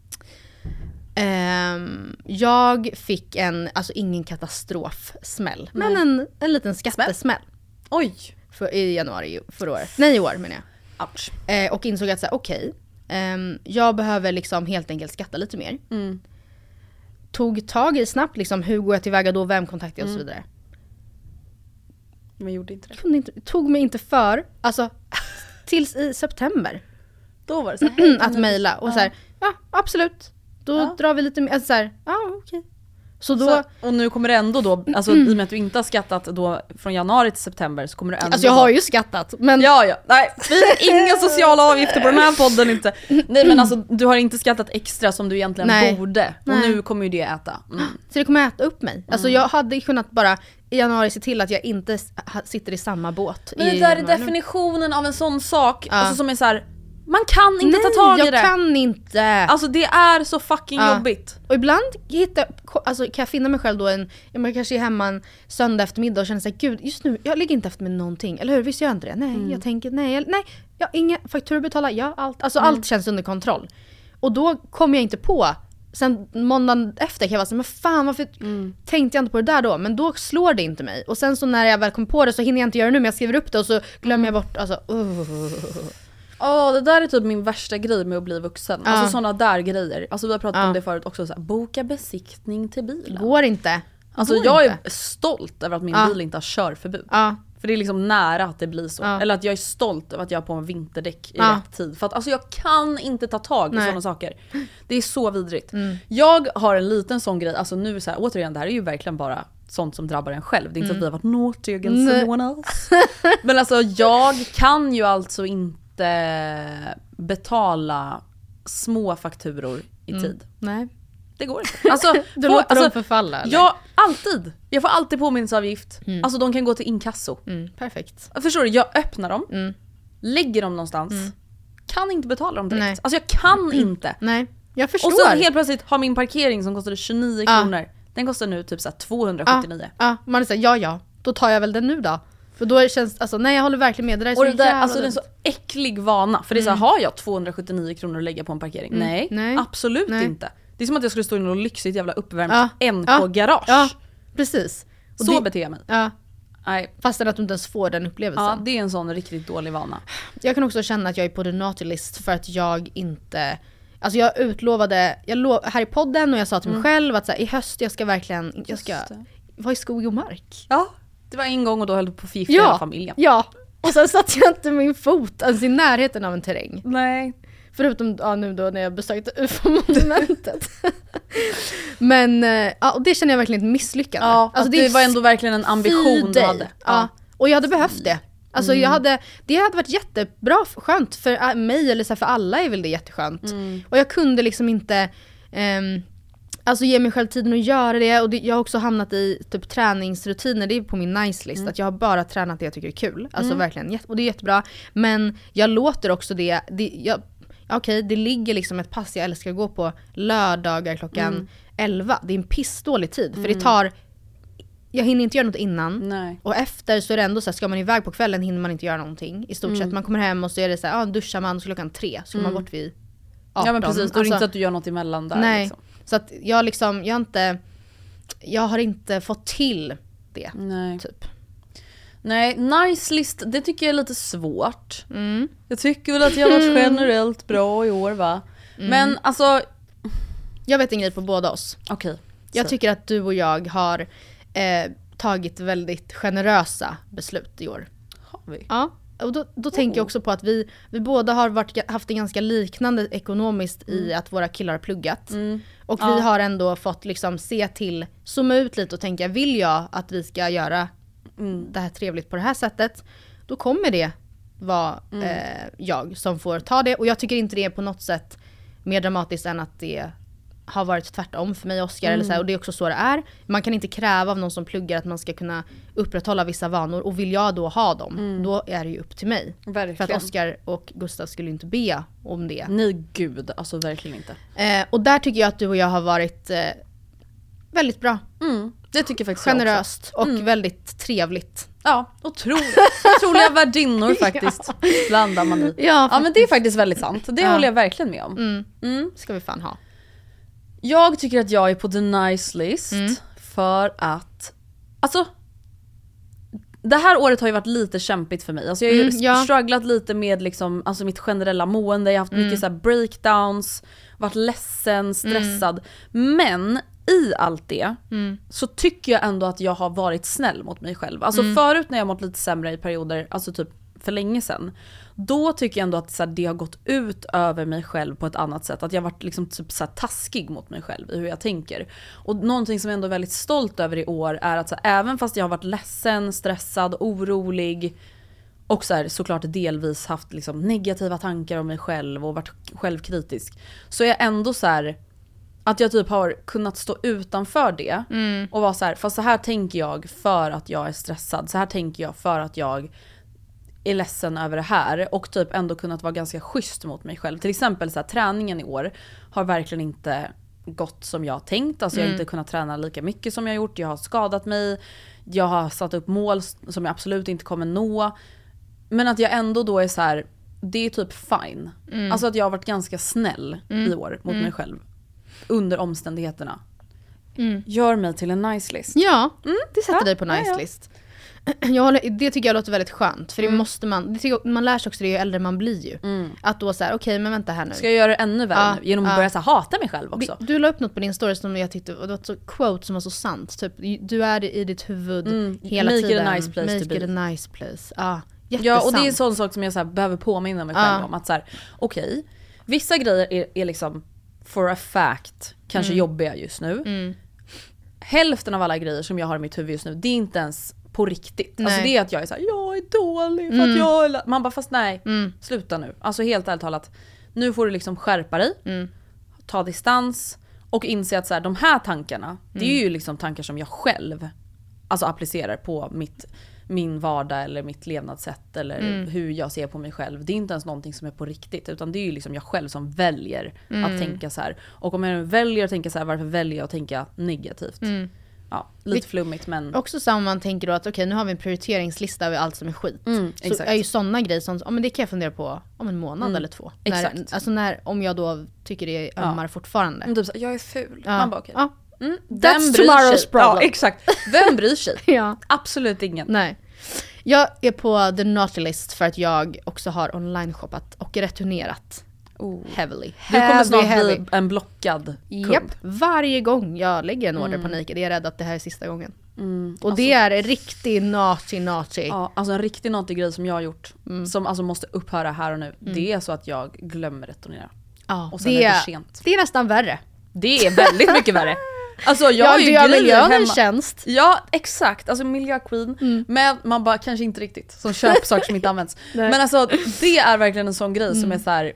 um, jag fick en, alltså ingen katastrofsmäll, Nej. men en, en liten skattesmäll. Oj! För, i januari förra året. Nej, i år menar jag. Ouch. Eh, och insåg att så här, okej, okay, um, jag behöver liksom helt enkelt skatta lite mer. Mm. Tog tag i snabbt liksom, hur går jag tillväga då, vem kontaktar jag och så vidare. Men gjorde inte det. Kunde inte, tog mig inte för, alltså tills i september. Då var det så här, att mejla och ja. så här, ja absolut. Då ja. drar vi lite mer, alltså så här, ja okej. Okay. Så då, så, och nu kommer det ändå då, alltså mm. i och med att du inte har skattat då från januari till september, så kommer du ändå... Alltså jag har ju skattat, men... Ja, ja, nej, vi har inga sociala avgifter på den här podden inte. Nej, men alltså du har inte skattat extra som du egentligen nej. borde. Och nej. nu kommer ju det äta. Mm. Så det kommer äta upp mig. Mm. Alltså jag hade kunnat bara i januari se till att jag inte sitter i samma båt. Men det där är definitionen av en sån sak, ja. alltså som är så här. Man kan inte Nej, ta tag i det. jag kan inte. Alltså det är så fucking ja. jobbigt. Och ibland hittar, alltså, kan jag finna mig själv då en, jag kanske är hemma en söndag eftermiddag och känner såhär, gud just nu, jag ligger inte efter med någonting. Eller hur, visst gör jag inte det? Nej, mm. jag tänker, nej, jag, nej, jag har inga fakturor betala, ja allt. Alltså mm. allt känns under kontroll. Och då kommer jag inte på, sen måndagen efter kan jag vara så, men fan varför mm. tänkte jag inte på det där då? Men då slår det inte mig. Och sen så när jag väl kommer på det så hinner jag inte göra det nu, men jag skriver upp det och så glömmer jag bort, alltså uh. Ja, oh, det där är typ min värsta grej med att bli vuxen. Ja. Alltså sådana där grejer. Alltså vi har pratat ja. om det förut också. Så här, boka besiktning till bilen. Går inte. Alltså Går jag inte. är stolt över att min ja. bil inte har körförbud. Ja. För det är liksom nära att det blir så. Ja. Eller att jag är stolt över att jag har på mig vinterdäck i ja. rätt tid. För att alltså jag kan inte ta tag i sådana saker. Det är så vidrigt. Mm. Jag har en liten sån grej. Alltså nu så här, återigen, det här är ju verkligen bara sånt som drabbar en själv. Det är inte mm. så att vi har varit naughty against someone else. Men alltså jag kan ju alltså inte betala små fakturor i tid. Mm. Nej. Det går inte. Alltså, du få, låter alltså, dem förfalla? Eller? Ja, alltid. Jag får alltid påminnelseavgift. Mm. Alltså de kan gå till inkasso. Mm, perfekt. Förstår du? Jag öppnar dem, mm. lägger dem någonstans. Mm. Kan inte betala dem direkt. Nej. Alltså jag kan mm. inte. Nej, jag förstår. Och så helt plötsligt har min parkering som kostade tjugonio ah. kronor. Den kostar nu typ så här tvåhundrasjuttionio. Ja, ah. ah. man är så här, ja ja, då tar jag väl den nu då. För då känns, alltså nej jag håller verkligen med. Det där är så och det där, jävla alltså det är en så äcklig vana. För det är så här, har jag tvåhundrasjuttionio kronor att lägga på en parkering? Mm. Nej, nej, absolut nej. inte. Det är som att jag skulle stå i något lyxigt jävla uppvärmt ja. en ja. på garage. Ja, precis. Och så det, beter jag mig. Ja. Nej. Fastän att du inte ens får den upplevelsen. Ja, det är en sån riktigt dålig vana. Jag kan också känna att jag är på the naughty list för att jag inte... Alltså jag utlovade, jag lov, här i podden och jag sa till mig mm. själv att så här, i höst jag ska verkligen, jag ska vara i skog och mark. Ja, det var en gång och då höll du på förgifta ja, hela familjen. Ja, och sen satt jag inte min fot ens i närheten av en terräng. Nej. Förutom ja, nu då när jag besökte U F O-monumentet. Men ja, och det känner jag verkligen ett misslyckande. Ja, alltså det, det var ändå verkligen en ambition du hade. Ja. Ja. Och jag hade behövt det. Alltså mm. jag hade, det hade varit jättebra, skönt för mig eller så för alla är väl det jätteskönt. Mm. Och jag kunde liksom inte um, alltså ge mig själv tiden att göra det. Och det, jag har också hamnat i typ träningsrutiner, det är på min nice list. Mm. Att jag har bara tränat det jag tycker är kul. Alltså mm. verkligen, och det är jättebra. Men jag låter också det, det jag, okej, det ligger liksom ett pass jag älskar att gå på lördagar klockan mm. elva. Det är en pissdålig tid, för mm. det tar... Jag hinner inte göra något innan. Nej. Och efter så är det ändå så här, ska man iväg på kvällen hinner man inte göra någonting. I stort mm. sett, man kommer hem och så är det så här, ja, duschar man så klockan tre. Så kommer mm. man bort vid arton. Ja men precis, då alltså, är det inte så att du gör något emellan där. Nej, liksom. Så att jag liksom, jag har inte, jag har inte fått till det. Nej. Typ. Nej, nice list, det tycker jag är lite svårt. Mm. Jag tycker väl att jag har varit generellt bra i år va. Mm. Men alltså... Jag vet en grej på båda oss. Okej. Okay. Jag tycker att du och jag har... Eh, tagit väldigt generösa beslut i år. Har vi? Ja, och då, då oh. tänker jag också på att vi, vi båda har varit, haft det ganska liknande ekonomiskt mm. i att våra killar har pluggat. Mm. Och ja. vi har ändå fått liksom se till, zooma ut lite och tänka, vill jag att vi ska göra mm. det här trevligt på det här sättet, då kommer det vara mm. eh, jag som får ta det. Och jag tycker inte det är på något sätt mer dramatiskt än att det har varit tvärtom för mig och Oscar. Mm. Eller så här, och det är också så det är. Man kan inte kräva av någon som pluggar att man ska kunna upprätthålla vissa vanor. Och vill jag då ha dem, mm. då är det ju upp till mig. Verkligen. För att Oscar och Gustav skulle inte be om det. Nej gud, alltså verkligen inte. Eh, och där tycker jag att du och jag har varit eh, väldigt bra. Mm. Det tycker jag faktiskt generöst jag också. Och mm. väldigt trevligt. Ja, otroligt. Otroliga värdinnor faktiskt. ja. Landar man i. Ja, ja, men det är faktiskt väldigt sant. Det ja. håller jag verkligen med om. Mm. Mm. Ska vi fan ha. Jag tycker att jag är på the nice list mm. för att, alltså det här året har ju varit lite kämpigt för mig. Alltså jag har ju mm, ja. strugglat lite med liksom, alltså mitt generella mående. Jag har haft mm. mycket så här breakdowns, varit ledsen, stressad. Mm. Men i allt det mm. så tycker jag ändå att jag har varit snäll mot mig själv. Alltså mm. förut när jag mått lite sämre i perioder, alltså typ för länge sedan, då tycker jag ändå att så här, det har gått ut över mig själv på ett annat sätt. Att jag har varit liksom, typ, så här, taskig mot mig själv i hur jag tänker. Och någonting som jag ändå är väldigt stolt över i år är att så här, även fast jag har varit ledsen, stressad, orolig och så här, såklart delvis haft liksom, negativa tankar om mig själv och varit självkritisk, så är jag ändå så här, att jag typ har kunnat stå utanför det mm. och vara så här, fast så här tänker jag för att jag är stressad. Så här tänker jag för att jag är ledsen över det här, och typ ändå kunnat vara ganska schysst mot mig själv. Till exempel så här, träningen i år har verkligen inte gått som jag tänkt. Alltså mm. jag har inte kunnat träna lika mycket som jag gjort. Jag har skadat mig. Jag har satt upp mål som jag absolut inte kommer nå. Men att jag ändå då är så här, det är typ fine. Mm. Alltså att jag har varit ganska snäll mm. i år mot mm. mig själv. Under omständigheterna. Mm. Gör mig till en nice list. Ja, mm. det sätter ja, dig på nice ja, ja. list. Jag håller, det tycker jag låter väldigt skönt. För det mm. måste man, det tycker, man lär sig också det ju äldre man blir ju. Mm. Att då så här, okej okay, men vänta här nu. Ska jag göra det ännu värre ja, nu? Genom att ja. börja så här, hata mig själv också. Du, du la upp något på din story som jag tyckte, och det var ett så quote som var så sant. Typ, du är i ditt huvud mm. hela Make tiden. Make it a nice place Make to be. it a nice place. Ja, ja, och det är en sån sak som jag så här, behöver påminna mig själv ja. om. Att så här, okej, okay, vissa grejer är, är liksom for a fact kanske mm. jobbiga just nu. Mm. Hälften av alla grejer som jag har i mitt huvud just nu, det är inte ens på riktigt. Nej. Alltså det är att jag är så här, jag är dålig för mm. att jag är... Man bara, fast nej, mm. sluta nu. Alltså helt ärligt talat, nu får du liksom skärpa dig, mm. ta distans och inse att så här, de här tankarna, mm. det är ju liksom tankar som jag själv alltså applicerar på mitt, min vardag eller mitt levnadssätt eller mm. hur jag ser på mig själv. Det är inte ens någonting som är på riktigt, utan det är ju liksom jag själv som väljer mm. att tänka så här. Och om jag väljer att tänka så här, varför väljer jag att tänka negativt? Mm. Ja, lite flummigt, men... Också så om man tänker då att okej, okay, nu har vi en prioriteringslista över allt som är skit. Mm, så exakt. Är ju sådana grejer som, ja men det kan jag fundera på om en månad mm. eller två. Exakt. När, alltså när, om jag då tycker det ömmar ja. fortfarande. Men typ så, jag är ful. Ja. Man bara, okay. ja. Mm. That's tomorrow's problem. Ja, exakt. Vem bryr sig? Ja. Absolut ingen. Nej. Jag är på the naughty list för att jag också har online-shoppat och returnerat. Oh. Heavily. Du kommer snart heavy. bli en blockad kund. Japp. Varje gång jag lägger en order mm. på Nike, det är jag rädd att det här är sista gången. Mm. Och alltså, det är en riktig naughty naughty. Ja, alltså en riktig naughty grej som jag har gjort mm. som alltså måste upphöra här och nu. Mm. Det är så att jag glömmer returnera. Ja, och sen det är det för sent. Det är nästan värre. Det är väldigt mycket värre. Alltså jag ja, har ju gör miljön hemma. En tjänst. Ja, exakt. Alltså miljöqueen. Mm. Men man bara kanske inte riktigt som köper saker som inte används. Men alltså det är verkligen en sån grej mm. som är så här.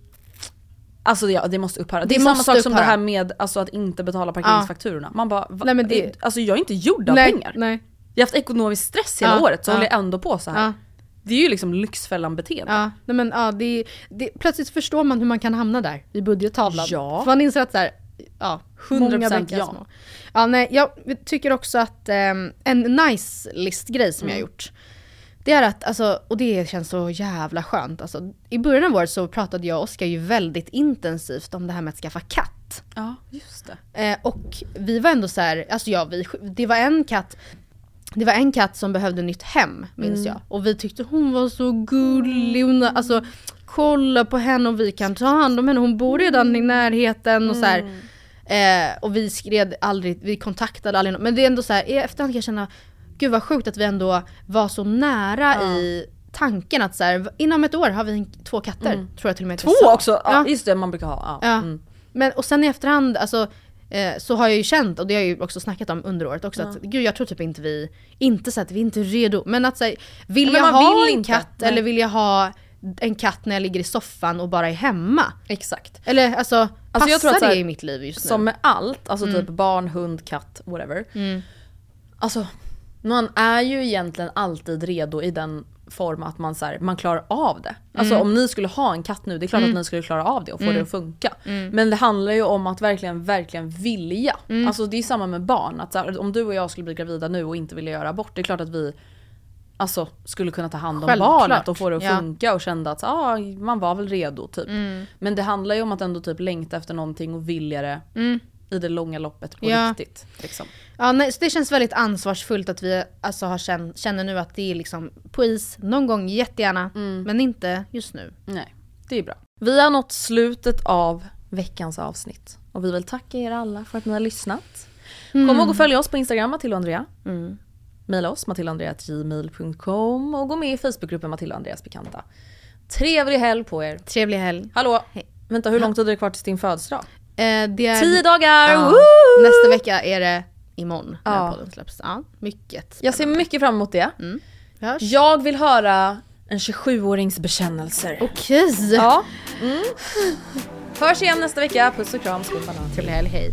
Alltså ja, det måste upphöra. Det, det är samma sak upphöra. Som det här med alltså, att inte betala parkeringsfakturorna. Ja. Man bara, va, nej, men det... alltså jag är inte gjord av nej, pengar. Nej. Jag har haft ekonomisk stress hela ja, året så ja. håller jag ändå på så här. Ja. Det är ju liksom lyxfällan beteende. Ja, nej men ja, det, det, plötsligt förstår man hur man kan hamna där i budgettavlan. Ja. För man inser att så här, ja, hundra procent ja. Små. Ja, nej, jag tycker också att um, en nice listgrej som mm. jag har gjort. Det är att, alltså, och det känns så jävla skönt. Alltså, i början av året så pratade jag och Oskar ju väldigt intensivt om det här med att skaffa katt. Ja, just det. Eh, och vi var ändå så här, alltså ja, vi, det var en katt Det var en katt som behövde nytt hem, minns mm. jag. Och vi tyckte hon var så gullig. Hon, alltså, kolla på henne och vi kan ta hand om henne. Hon bor redan i närheten och så här. Eh, och vi skrev aldrig, vi kontaktade aldrig. Men det är ändå så här, i efterhand kan jag känna, gud vad sjukt att vi ändå var så nära ja. i tanken att så här, inom ett år har vi två katter. Mm. Tror jag till och med. Två också? Ja. Ja, just det, man brukar ha. Ja. Ja. Mm. Men, och sen i efterhand, alltså... Eh, så har jag ju känt, och det har jag ju också snackat om under året också, ja. att gud jag tror typ inte vi, inte så att vi inte är redo, men att säga, vill ja, jag ha vill en katt inte. Eller vill jag ha en katt när jag ligger i soffan och bara är hemma? Exakt. Eller alltså, alltså passar jag tror att, det här, i mitt liv just nu? Som med allt, alltså mm. typ barn, hund, katt, whatever. Mm. Alltså, man är ju egentligen alltid redo i den form att man, så här, man klarar av det. Alltså mm. om ni skulle ha en katt nu, det är klart mm. att ni skulle klara av det och få mm. det att funka. Mm. Men det handlar ju om att verkligen, verkligen vilja. Mm. Alltså det är samma med barn. Att så här, om du och jag skulle bli gravida nu och inte vilja göra abort, det är klart att vi alltså, skulle kunna ta hand om Självklart. barnet och få det att ja. funka och känna att ah, man var väl redo typ. Mm. Men det handlar ju om att ändå typ längta efter någonting och vilja det mm. i det långa loppet på ja. riktigt. Liksom. Ja, nej, så det känns väldigt ansvarsfullt att vi alltså, har känn, känner nu att det är liksom på is någon gång jättegärna, mm. men inte just nu. Nej, det är bra. Vi har nått slutet av veckans avsnitt och vi vill tacka er alla för att ni har lyssnat. Mm. Kom ihåg att följa oss på Instagram, Matilda och Andrea. Mm. Maila oss, matilda andrea at gmail punkt com, och gå med i Facebookgruppen Matilda och Andreas bekanta. Trevlig helg på er. Trevlig helg. Hallå, Hej. Vänta, hur lång tid är det kvar till din födelsedag? Eh, det är... Tio dagar! Ja. Nästa vecka är det imorgon när ja. podden släpps. Ja, mycket spännande. Jag ser mycket fram emot det. Mm. Jag vill höra en tjugosjuårings bekännelser. Okej. Okay. Ja. Mm. Hörs igen nästa vecka. Puss och kram, skål, banan. Trevlig helg, hej.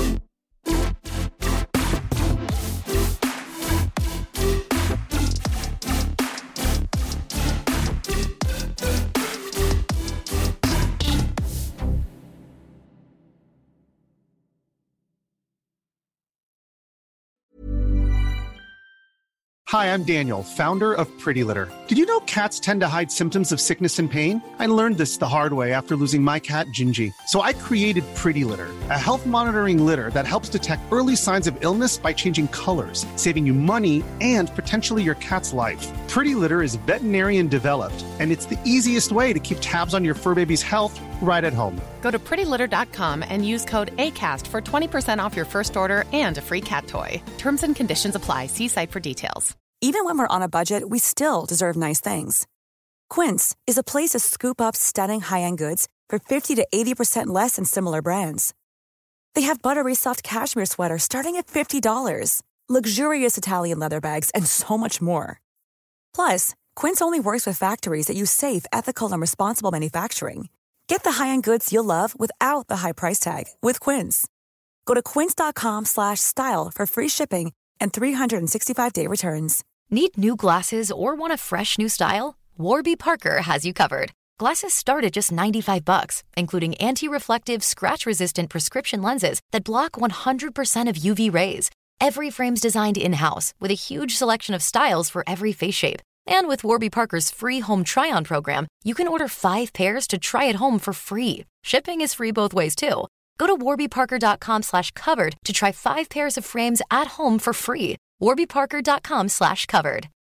Hi, I'm Daniel, founder of Pretty Litter. Did you know cats tend to hide symptoms of sickness and pain? I learned this the hard way after losing my cat, Gingy. So I created Pretty Litter, a health monitoring litter that helps detect early signs of illness by changing colors, saving you money and potentially your cat's life. Pretty Litter is veterinarian developed, and it's the easiest way to keep tabs on your fur baby's health right at home. Go to pretty litter dot com and use code ACAST for twenty percent off your first order and a free cat toy. Terms and conditions apply. See site for details. Even when we're on a budget, we still deserve nice things. Quince is a place to scoop up stunning high-end goods for fifty to eighty percent less than similar brands. They have buttery soft cashmere sweaters starting at fifty dollars, luxurious Italian leather bags, and so much more. Plus, Quince only works with factories that use safe, ethical, and responsible manufacturing. Get the high-end goods you'll love without the high price tag with Quince. Go to quince dot com slash style for free shipping and three sixty-five day returns. Need new glasses or want a fresh new style? Warby Parker has you covered. Glasses start at just ninety-five bucks, including anti-reflective, scratch-resistant prescription lenses that block one hundred percent of U V rays. Every frame's designed in-house with a huge selection of styles for every face shape. And with Warby Parker's free home try-on program, you can order five pairs to try at home for free. Shipping is free both ways, too. Go to warbyparker.com slash covered to try five pairs of frames at home for free. warbyparker.com slash covered.